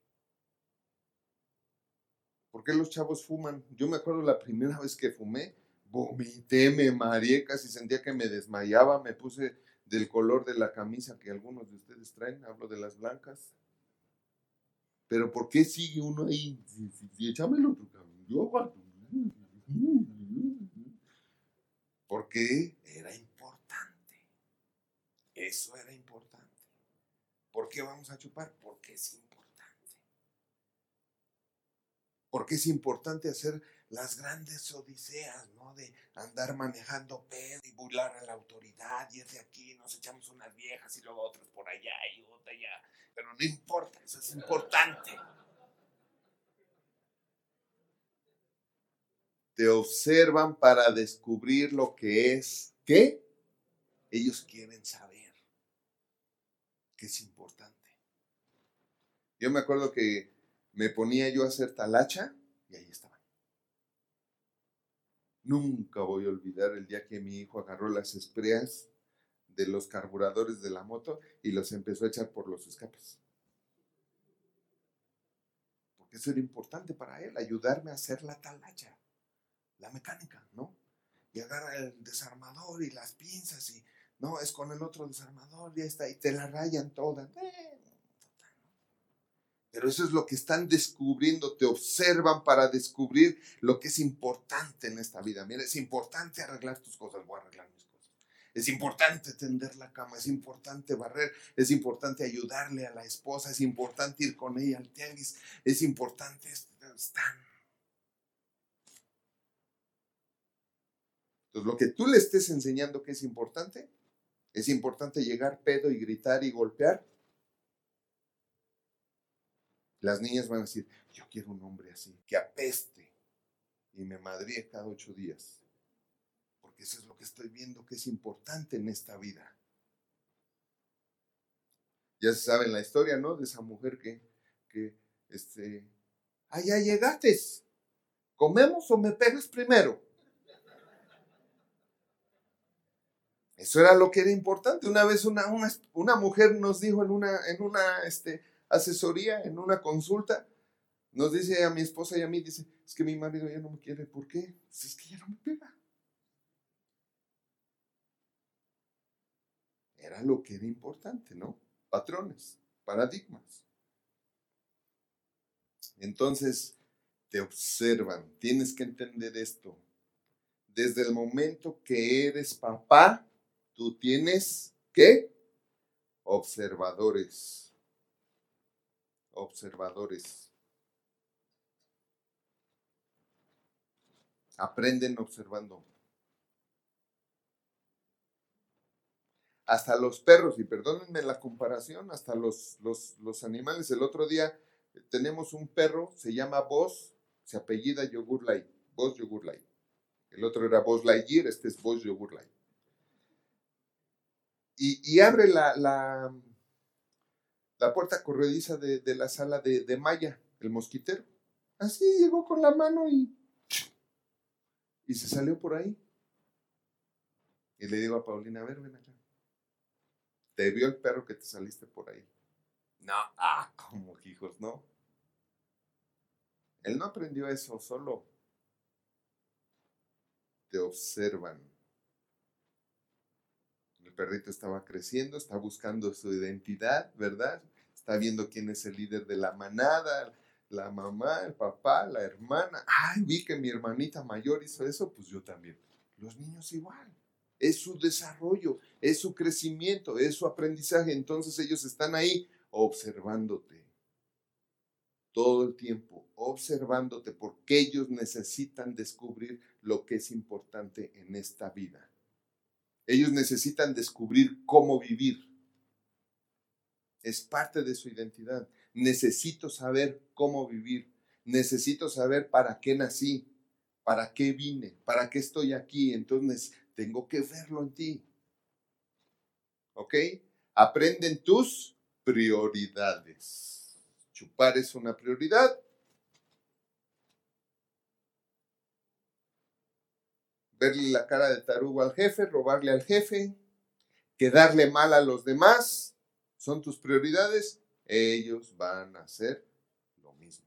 ¿Por qué los chavos fuman? Yo me acuerdo la primera vez que fumé, vomité, me mareé, casi sentía que me desmayaba, me puse del color de la camisa que algunos de ustedes traen, hablo de las blancas. Pero ¿por qué sigue uno ahí? Échame el otro, cabrón. Yo aguanto. Porque era importante. Eso era importante. ¿Por qué vamos a chupar? Porque es importante. Porque es importante hacer las grandes odiseas, ¿no? De andar manejando pedo y burlar a la autoridad, y es de aquí, nos echamos unas viejas y luego otras por allá y otra allá. Pero no importa, eso es importante. Te observan para descubrir lo que es, ¿qué? Ellos quieren saber que es importante. Yo me acuerdo que me ponía yo a hacer talacha y ahí estaban. Nunca voy a olvidar el día que mi hijo agarró las espreas de los carburadores de la moto y los empezó a echar por los escapes. Porque eso era importante para él, ayudarme a hacer la talacha, la mecánica, ¿no? Y agarra el desarmador y las pinzas y no, es con el otro desarmador, ya está, y te la rayan toda. Pero eso es lo que están descubriendo, te observan para descubrir lo que es importante en esta vida. Mira, es importante arreglar tus cosas, voy a arreglar mis cosas. Es importante tender la cama, es importante barrer, es importante ayudarle a la esposa, es importante ir con ella al tianguis, es importante estar. Entonces, lo que tú le estés enseñando que es importante, ¿Es importante llegar pedo y gritar y golpear? Las niñas van a decir, yo quiero un hombre así, que apeste y me madríe cada 8 días. Porque eso es lo que estoy viendo que es importante en esta vida. Ya se sabe la historia, ¿no? De esa mujer que ya llegaste. ¿Comemos o me pegas primero? Eso era lo que era importante. Una vez una mujer nos dijo en una asesoría, en una consulta, nos dice a mi esposa y a mí, dice, es que mi marido ya no me quiere. ¿Por qué? Pues es que ya no me pega. Era lo que era importante, ¿no? Patrones, paradigmas. Entonces, te observan. Tienes que entender esto. Desde el momento que eres papá, tú tienes, ¿qué? Observadores. Observadores. Aprenden observando. Hasta los perros, y perdónenme la comparación, hasta los animales. El otro día tenemos un perro, se llama Buzz, se apellida Yogurlay, Buzz Yogurlay. El otro era Buzz Lightyear, este es Buzz Yogurlay. Y abre la puerta corrediza de la sala de Maya, el mosquitero. Así llegó con la mano y se salió por ahí. Y le digo a Paulina, a ver, ven acá. ¿Te vio el perro que te saliste por ahí? No, como hijos, no. Él no aprendió eso solo. Te observan. El perrito estaba creciendo, está buscando su identidad, ¿verdad? Está viendo quién es el líder de la manada, la mamá, el papá, la hermana. Ay, vi que mi hermanita mayor hizo eso, pues yo también. Los niños igual. Es su desarrollo, es su crecimiento, es su aprendizaje. Entonces ellos están ahí observándote. Todo el tiempo, observándote, porque ellos necesitan descubrir lo que es importante en esta vida. Ellos necesitan descubrir cómo vivir. Es parte de su identidad. Necesito saber cómo vivir. Necesito saber para qué nací, para qué vine, para qué estoy aquí. Entonces, tengo que verlo en ti. ¿Ok? Aprenden tus prioridades. Chupar es una prioridad. Verle la cara de tarugo al jefe, robarle al jefe, quedarle mal a los demás, son tus prioridades, ellos van a hacer lo mismo.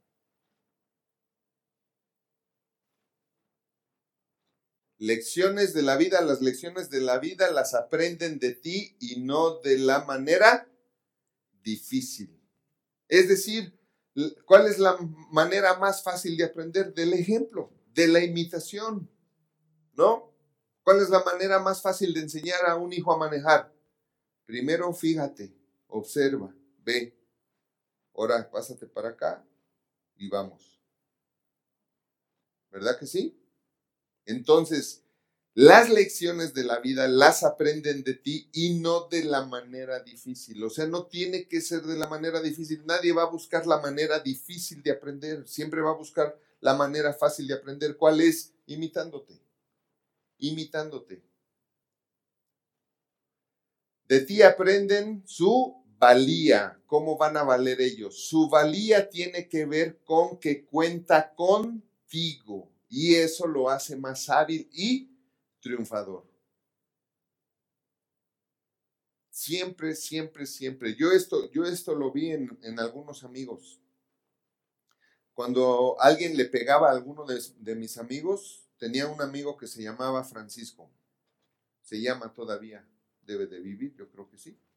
Lecciones de la vida, las lecciones de la vida las aprenden de ti y no de la manera difícil. Es decir, ¿cuál es la manera más fácil de aprender? Del ejemplo, de la imitación, ¿no? ¿Cuál es la manera más fácil de enseñar a un hijo a manejar? Primero fíjate, observa, ve. Ahora pásate para acá y vamos. ¿Verdad que sí? Entonces, las lecciones de la vida las aprenden de ti y no de la manera difícil. O sea, no tiene que ser de la manera difícil. Nadie va a buscar la manera difícil de aprender. Siempre va a buscar la manera fácil de aprender. ¿Cuál es? Imitándote. Imitándote. De ti aprenden su valía. ¿Cómo van a valer ellos? Su valía tiene que ver con que cuenta contigo. Y eso lo hace más hábil y triunfador. Siempre, siempre, siempre. Yo esto lo vi en algunos amigos. Cuando alguien le pegaba a alguno de mis amigos, tenía un amigo que se llamaba Francisco. Se llama todavía. Debe de vivir, yo creo que sí.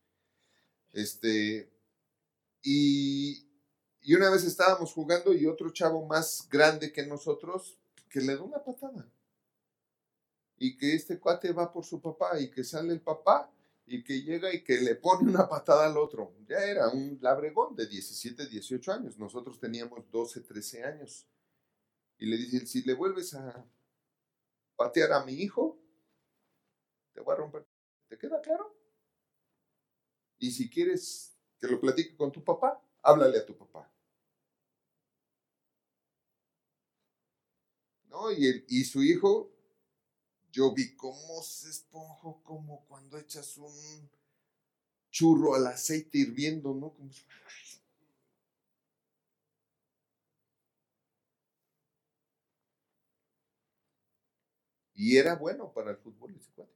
Y una vez estábamos jugando y otro chavo más grande que nosotros, que le da una patada. Y que este cuate va por su papá y que sale el papá y que llega y que le pone una patada al otro. Ya era un labregón de 17, 18 años. Nosotros teníamos 12, 13 años. Y le dice, si le vuelves a patear a mi hijo, te voy a romper. ¿Te queda claro? Y si quieres que lo platique con tu papá, háblale a tu papá. ¿No? Y su hijo, yo vi cómo se esponjó, como cuando echas un churro al aceite hirviendo, ¿no? Como... Y era bueno para el fútbol ese cuate.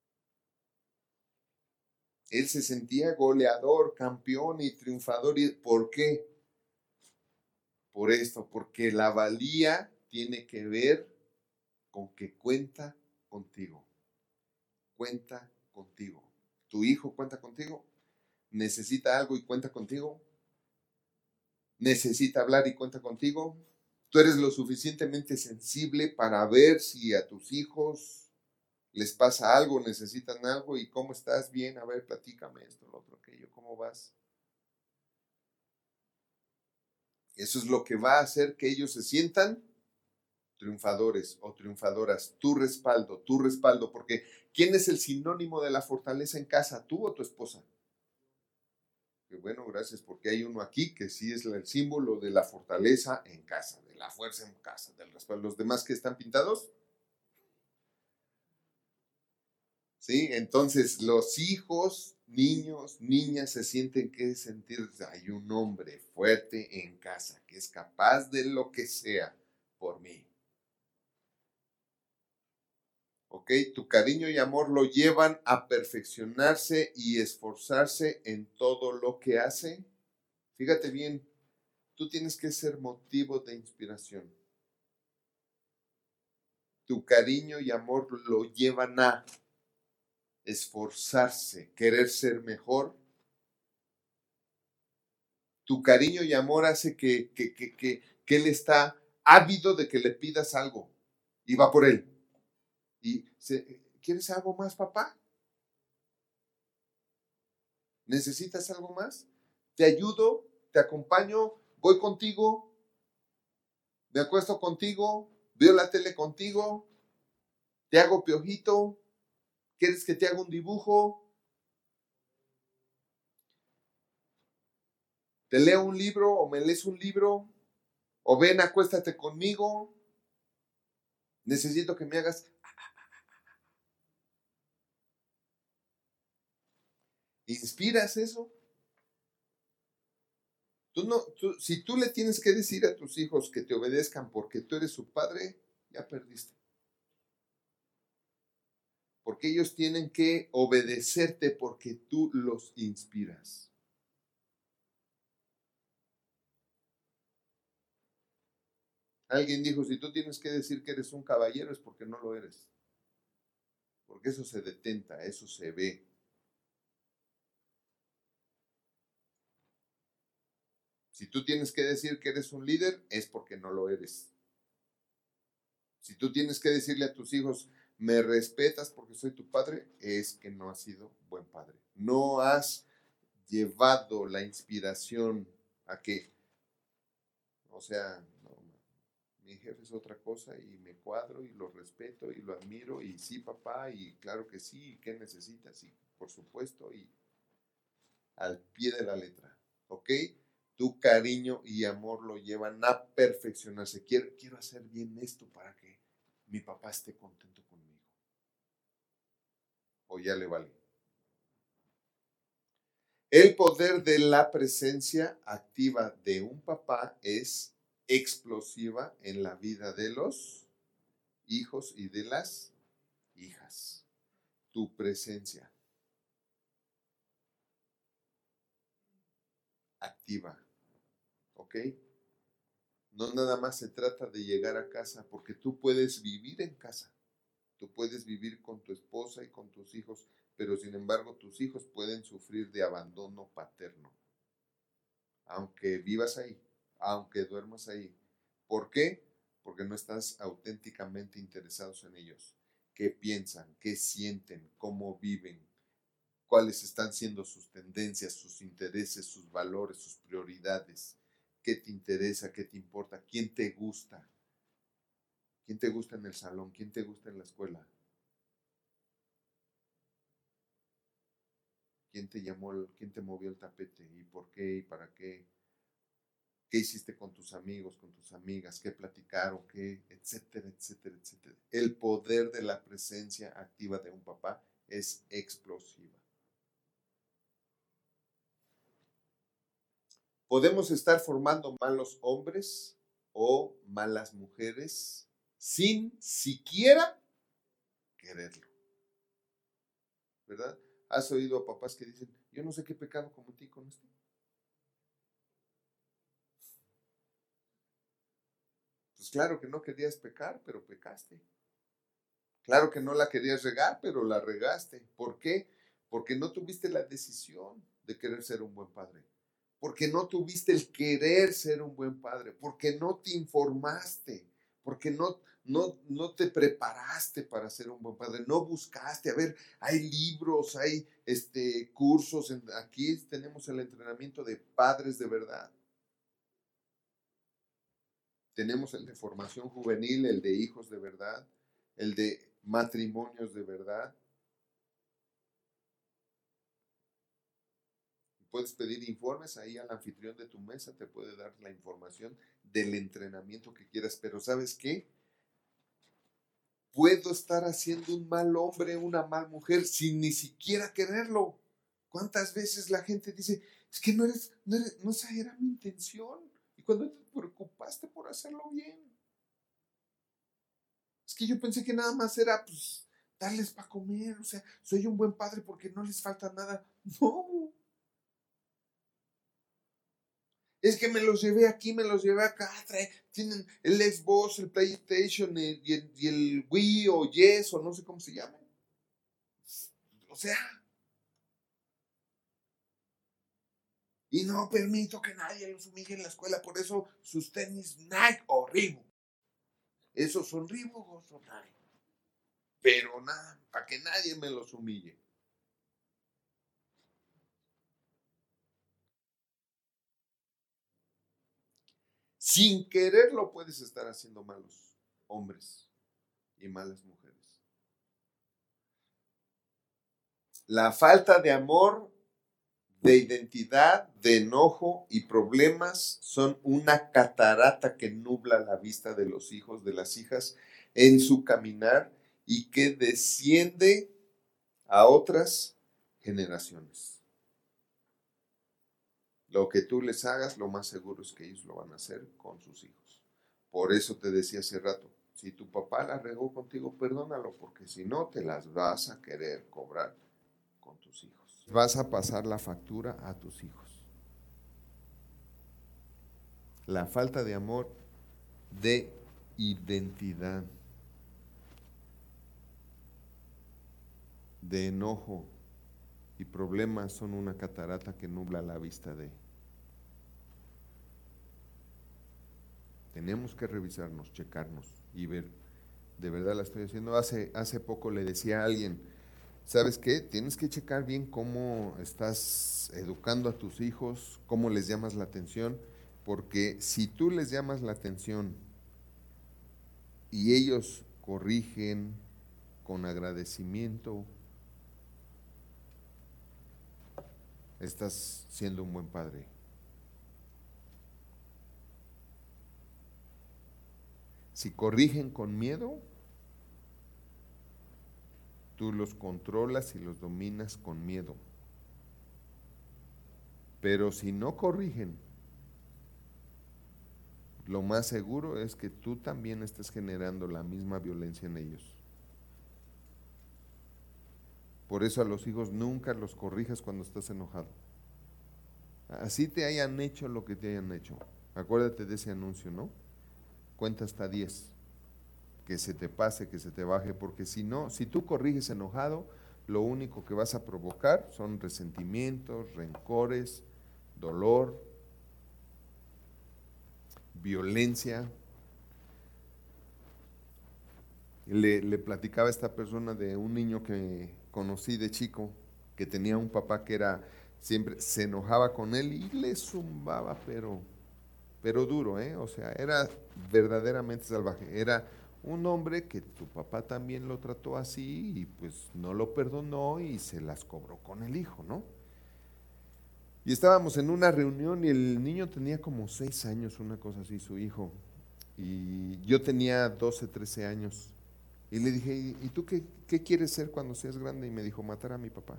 Él se sentía goleador, campeón y triunfador. ¿Por qué? Por esto, porque la valía tiene que ver con que cuenta contigo. Cuenta contigo. ¿Tu hijo cuenta contigo? ¿Necesita algo y cuenta contigo? ¿Necesita hablar y cuenta contigo? ¿Tú eres lo suficientemente sensible para ver si a tus hijos les pasa algo, necesitan algo y cómo estás? Bien, a ver, platícame esto, lo otro, aquello, ¿cómo vas? Eso es lo que va a hacer que ellos se sientan triunfadores o triunfadoras. Tu respaldo, porque ¿quién es el sinónimo de la fortaleza en casa? ¿Tú o tu esposa? Que bueno, gracias, porque hay uno aquí que sí es el símbolo de la fortaleza en casa, de la fuerza en casa, del respaldo. Los demás que están pintados, ¿sí? Entonces los hijos, niños, niñas se sienten que sentir, hay un hombre fuerte en casa que es capaz de lo que sea por mí. ¿Ok? Tu cariño y amor lo llevan a perfeccionarse y esforzarse en todo lo que hace. Fíjate bien, tú tienes que ser motivo de inspiración. Tu cariño y amor lo llevan a esforzarse, querer ser mejor. Tu cariño y amor hace que él está ávido de que le pidas algo y va por él. ¿Quieres algo más, papá? ¿Necesitas algo más? Te ayudo, te acompaño, voy contigo, me acuesto contigo, veo la tele contigo, te hago piojito, ¿quieres que te haga un dibujo? ¿Te leo un libro o me lees un libro? ¿O ven, acuéstate conmigo? Necesito que me hagas... ¿Inspiras eso? Si tú le tienes que decir a tus hijos que te obedezcan porque tú eres su padre, ya perdiste. Porque ellos tienen que obedecerte porque tú los inspiras. Alguien dijo, si tú tienes que decir que eres un caballero es porque no lo eres. Porque eso se detenta, eso se ve. Si tú tienes que decir que eres un líder es porque no lo eres. Si tú tienes que decirle a tus hijos, me respetas porque soy tu padre, es que no has sido buen padre. No has llevado la inspiración a que, o sea, no, mi jefe es otra cosa y me cuadro y lo respeto y lo admiro y sí, papá, y claro que sí, y qué necesitas, y por supuesto, y al pie de la letra, ¿ok? Tu cariño y amor lo llevan a perfeccionarse. Quiero hacer bien esto para que mi papá esté contento conmigo. O ya le vale. El poder de la presencia activa de un papá es explosiva en la vida de los hijos y de las hijas. Tu presencia activa, ¿ok? No nada más se trata de llegar a casa, porque tú puedes vivir en casa. Tú puedes vivir con tu esposa y con tus hijos, pero sin embargo tus hijos pueden sufrir de abandono paterno. Aunque vivas ahí, aunque duermas ahí. ¿Por qué? Porque no estás auténticamente interesados en ellos. ¿Qué piensan? ¿Qué sienten? ¿Cómo viven? ¿Cuáles están siendo sus tendencias, sus intereses, sus valores, sus prioridades? ¿Qué te interesa? ¿Qué te importa? ¿Quién te gusta? ¿Quién te gusta en el salón? ¿Quién te gusta en la escuela? ¿Quién te llamó, quién te movió el tapete? ¿Y por qué? ¿Y para qué? ¿Qué hiciste con tus amigos, con tus amigas? ¿Qué platicaron? ¿Qué? Etcétera, etcétera, etcétera. El poder de la presencia activa de un papá es explosiva. Podemos estar formando malos hombres o malas mujeres sin siquiera quererlo, ¿verdad? ¿Has oído a papás que dicen, yo no sé qué pecado cometí con esto? Pues claro que no querías pecar, pero pecaste. Claro que no la querías regar, pero la regaste. ¿Por qué? Porque no tuviste la decisión de querer ser un buen padre. Porque no tuviste el querer ser un buen padre. Porque no te informaste. Porque no te preparaste para ser un buen padre. No buscaste. A ver, hay libros, hay cursos. Aquí tenemos el entrenamiento de padres de verdad. Tenemos el de formación juvenil, el de hijos de verdad, el de matrimonios de verdad. Puedes pedir informes ahí al anfitrión de tu mesa, te puede dar la información del entrenamiento que quieras, pero ¿sabes qué? Puedo estar haciendo un mal hombre, una mal mujer sin ni siquiera quererlo. ¿Cuántas veces la gente dice, es que no esa era mi intención? Y cuando te preocupaste por hacerlo bien, es que yo pensé que nada más era, pues, darles para comer, o sea, soy un buen padre porque no les falta nada. No. Es que me los llevé aquí, me los llevé acá, tienen el Xbox, el PlayStation y el Wii o Yes o no sé cómo se llama. O sea, y no permito que nadie los humille en la escuela, por eso sus tenis Nike o Reebok. Esos son Reebok o son Nike. Pero nada, para que nadie me los humille. Sin quererlo puedes estar haciendo malos hombres y malas mujeres. La falta de amor, de identidad, de enojo y problemas son una catarata que nubla la vista de los hijos, de las hijas en su caminar y que desciende a otras generaciones. Lo que tú les hagas, lo más seguro es que ellos lo van a hacer con sus hijos. Por eso te decía hace rato, si tu papá la regó contigo, perdónalo, porque si no te las vas a querer cobrar con tus hijos. Vas a pasar la factura a tus hijos. La falta de amor, de identidad, de enojo y problemas son una catarata que nubla la vista de. Tenemos que revisarnos, checarnos y ver, de verdad la estoy haciendo. Hace poco le decía a alguien, ¿sabes qué? Tienes que checar bien cómo estás educando a tus hijos, cómo les llamas la atención, porque si tú les llamas la atención y ellos corrigen con agradecimiento, estás siendo un buen padre. Si corrigen con miedo, tú los controlas y los dominas con miedo. Pero si no corrigen, lo más seguro es que tú también estés generando la misma violencia en ellos. Por eso a los hijos nunca los corrijas cuando estás enojado. Así te hayan hecho lo que te hayan hecho. Acuérdate de ese anuncio, ¿no? Cuenta hasta 10. Que se te pase, que se te baje, porque si no, si tú corriges enojado, lo único que vas a provocar son resentimientos, rencores, dolor, violencia. Le platicaba a esta persona de un niño que conocí de chico, que tenía un papá que era, siempre se enojaba con él y le zumbaba, pero duro, o sea, era verdaderamente salvaje, era Un hombre que tu papá también lo trató así y pues no lo perdonó y se las cobró con el hijo, ¿no? Y estábamos en una reunión y el niño tenía como 6 años, una cosa así, su hijo. Y yo tenía 12, 13 años. Y le dije, ¿y tú qué quieres ser cuando seas grande? Y me dijo, matar a mi papá.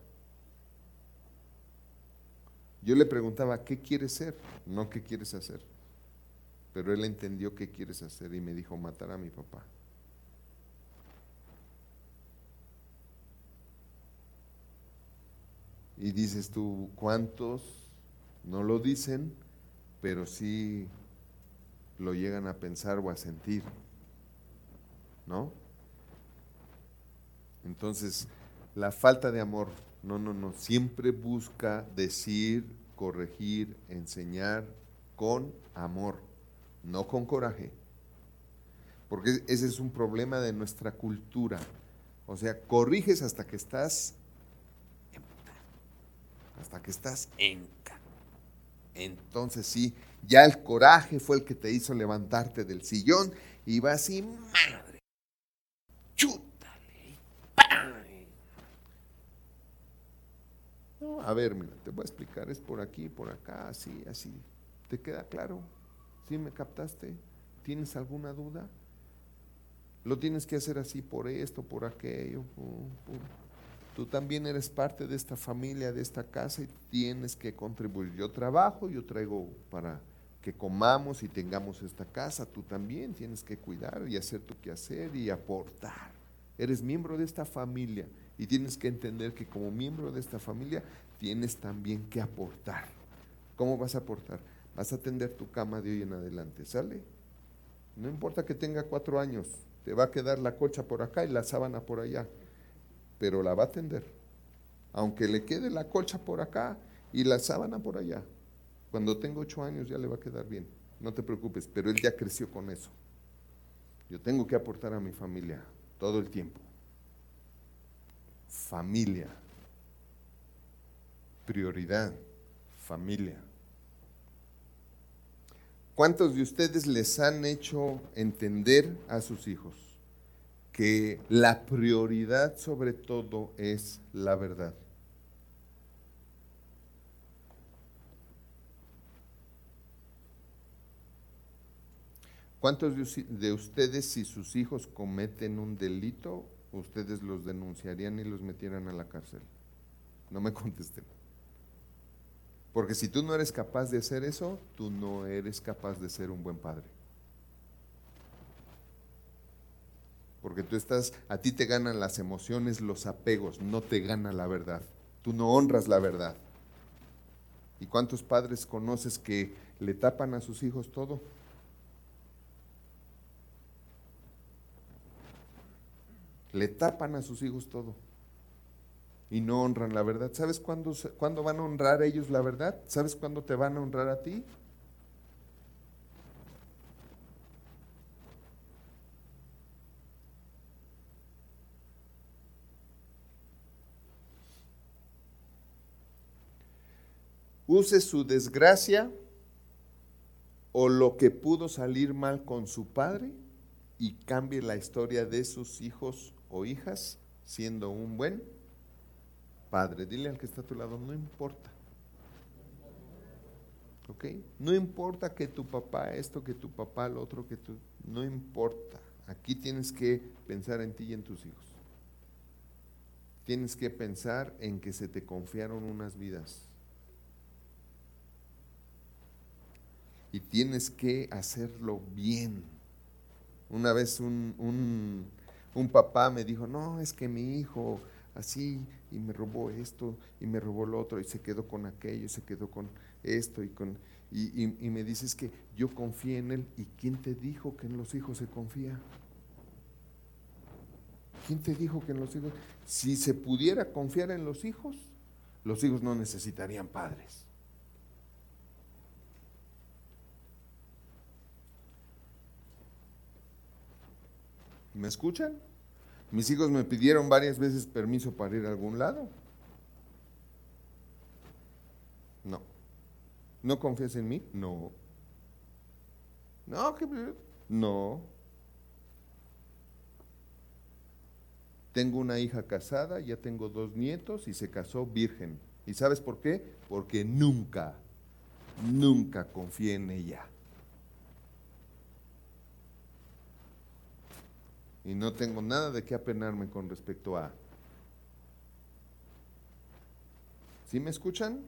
Yo le preguntaba, ¿qué quieres ser? No, ¿qué quieres hacer? Pero él entendió qué quieres hacer y me dijo, matar a mi papá. Y dices tú, ¿cuántos no lo dicen, pero sí lo llegan a pensar o a sentir, ¿no? Entonces, la falta de amor, no, siempre busca decir, corregir, enseñar con amor, no con coraje, porque ese es un problema de nuestra cultura. O sea, corriges hasta que estás enca. Entonces sí, ya el coraje fue el que te hizo levantarte del sillón y vas así, madre, chútale, ¡pam! No, a ver, mira, te voy a explicar, es por aquí, por acá, así, así. ¿Te queda claro? ¿Sí me captaste? ¿Tienes alguna duda? Lo tienes que hacer así por esto, por aquello. Tú también eres parte de esta familia, de esta casa y tienes que contribuir. Yo trabajo, yo traigo para que comamos y tengamos esta casa. Tú también tienes que cuidar y hacer tu quehacer y aportar. Eres miembro de esta familia y tienes que entender que como miembro de esta familia tienes también que aportar. ¿Cómo vas a aportar? Vas a tender tu cama de hoy en adelante, ¿sale? No importa que tenga 4 años, te va a quedar la colcha por acá y la sábana por allá, pero la va a tender. Aunque le quede la colcha por acá y la sábana por allá, cuando tenga 8 años ya le va a quedar bien. No te preocupes, pero él ya creció con eso. Yo tengo que aportar a mi familia todo el tiempo. Familia, prioridad, familia. ¿Cuántos de ustedes les han hecho entender a sus hijos que la prioridad sobre todo es la verdad? ¿Cuántos de ustedes, si sus hijos cometen un delito, ustedes los denunciarían y los metieran a la cárcel? No me contesten. Porque si tú no eres capaz de hacer eso, tú no eres capaz de ser un buen padre. Porque a ti te ganan las emociones, los apegos, no te gana la verdad. Tú no honras la verdad. ¿Y cuántos padres conoces que le tapan a sus hijos todo? Le tapan a sus hijos todo. Y no honran la verdad. ¿Sabes cuándo van a honrar ellos la verdad? ¿Sabes cuándo te van a honrar a ti? Use su desgracia o lo que pudo salir mal con su padre y cambie la historia de sus hijos o hijas siendo un buen padre. Dile al que está a tu lado, no importa. ¿Ok? No importa que tu papá esto, que tu papá lo otro, no importa. Aquí tienes que pensar en ti y en tus hijos. Tienes que pensar en que se te confiaron unas vidas. Y tienes que hacerlo bien. Una vez un papá me dijo, no, es que mi hijo así, y me robó esto, y me robó lo otro, y se quedó con aquello, y se quedó con esto, y me dices que yo confié en él. ¿Y quién te dijo que en los hijos se confía? ¿Quién te dijo que en los hijos? Si se pudiera confiar en los hijos no necesitarían padres. ¿Me escuchan? Mis hijos me pidieron varias veces permiso para ir a algún lado. No. ¿No confías en mí? No. No, no. Tengo una hija casada, ya tengo 2 nietos y se casó virgen. ¿Y sabes por qué? Porque nunca confié en ella. Y no tengo nada de qué apenarme con respecto a... ¿Sí me escuchan?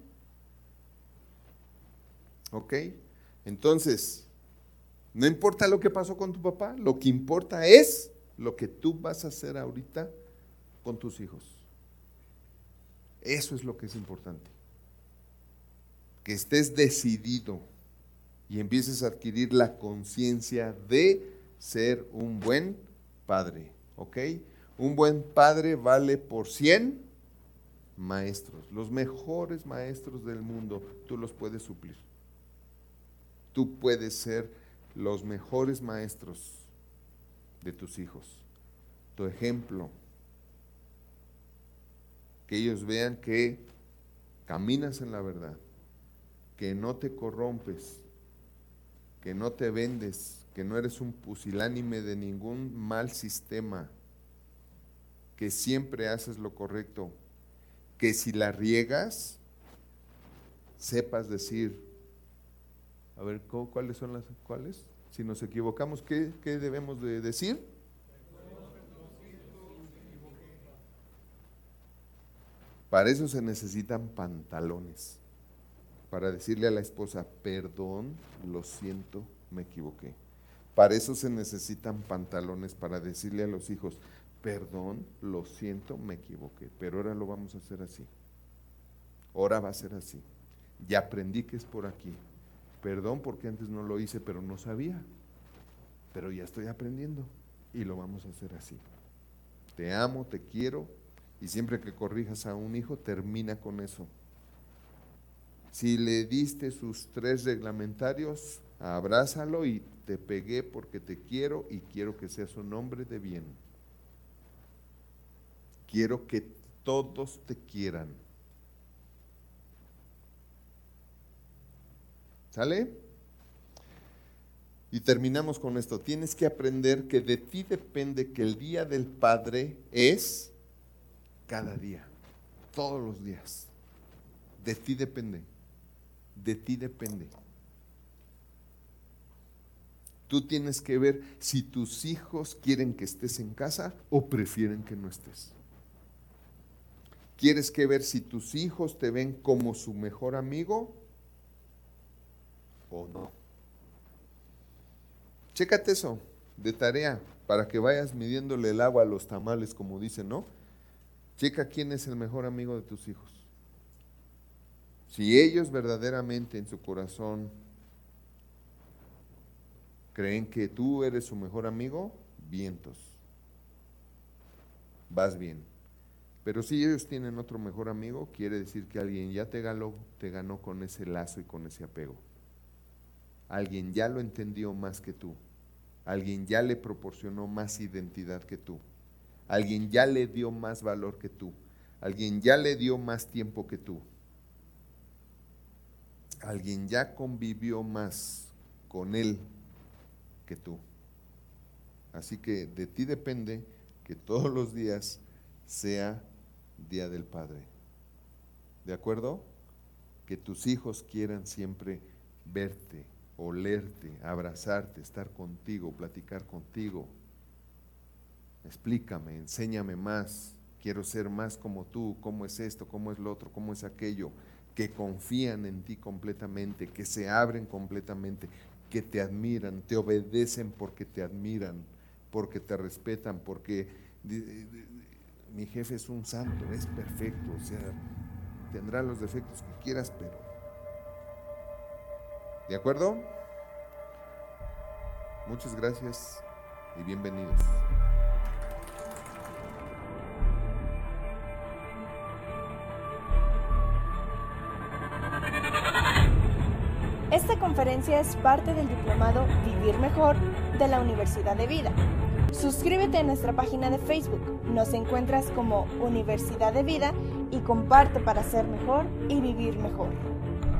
¿Ok? Entonces, no importa lo que pasó con tu papá, lo que importa es lo que tú vas a hacer ahorita con tus hijos. Eso es lo que es importante. Que estés decidido y empieces a adquirir la conciencia de ser un buen padre, ¿ok? Un buen padre vale por 100 maestros. Los mejores maestros del mundo, tú los puedes suplir. Tú puedes ser los mejores maestros de tus hijos. Tu ejemplo. Que ellos vean que caminas en la verdad, que no te corrompes, que no te vendes, que no eres un pusilánime de ningún mal sistema, que siempre haces lo correcto, que si la riegas, sepas decir, a ver, ¿cuáles son las cuáles? Si nos equivocamos, ¿qué debemos de decir? Para eso se necesitan pantalones, para decirle a la esposa, perdón, lo siento, me equivoqué. Para eso se necesitan pantalones, para decirle a los hijos, perdón, lo siento, me equivoqué, pero ahora lo vamos a hacer así. Ahora va a ser así. Ya aprendí que es por aquí. Perdón porque antes no lo hice, pero no sabía. Pero ya estoy aprendiendo y lo vamos a hacer así. Te amo, te quiero, y siempre que corrijas a un hijo, termina con eso. Si le diste sus 3 reglamentarios, abrázalo y te pegué porque te quiero y quiero que seas un hombre de bien. Quiero que todos te quieran. ¿Sale? Y terminamos con esto. Tienes que aprender que de ti depende que el día del Padre es cada día, todos los días. De ti depende. De ti depende. Tú tienes que ver si tus hijos quieren que estés en casa o prefieren que no estés. ¿Quieres que ver si tus hijos te ven como su mejor amigo o no? Chécate eso de tarea para que vayas midiéndole el agua a los tamales, como dicen, ¿no? Checa quién es el mejor amigo de tus hijos. Si ellos verdaderamente en su corazón creen que tú eres su mejor amigo, vientos, vas bien. Pero si ellos tienen otro mejor amigo, quiere decir que alguien ya te ganó con ese lazo y con ese apego. Alguien ya lo entendió más que tú. Alguien ya le proporcionó más identidad que tú. Alguien ya le dio más valor que tú. Alguien ya le dio más tiempo que tú. Alguien ya convivió más con él que tú. Así que de ti depende que todos los días sea Día del Padre. ¿De acuerdo? Que tus hijos quieran siempre verte, olerte, abrazarte, estar contigo, platicar contigo. Explícame, enséñame más, quiero ser más como tú, cómo es esto, cómo es lo otro, cómo es aquello, que confían en ti completamente, que se abren completamente, que te admiran, te obedecen porque te admiran, porque te respetan, porque mi jefe es un santo, es perfecto, o sea, tendrá los defectos que quieras, pero... ¿De acuerdo? Muchas gracias y bienvenidos. Esta conferencia es parte del diplomado Vivir Mejor de la Universidad de Vida. Suscríbete a nuestra página de Facebook. Nos encuentras como Universidad de Vida y comparte para ser mejor y vivir mejor.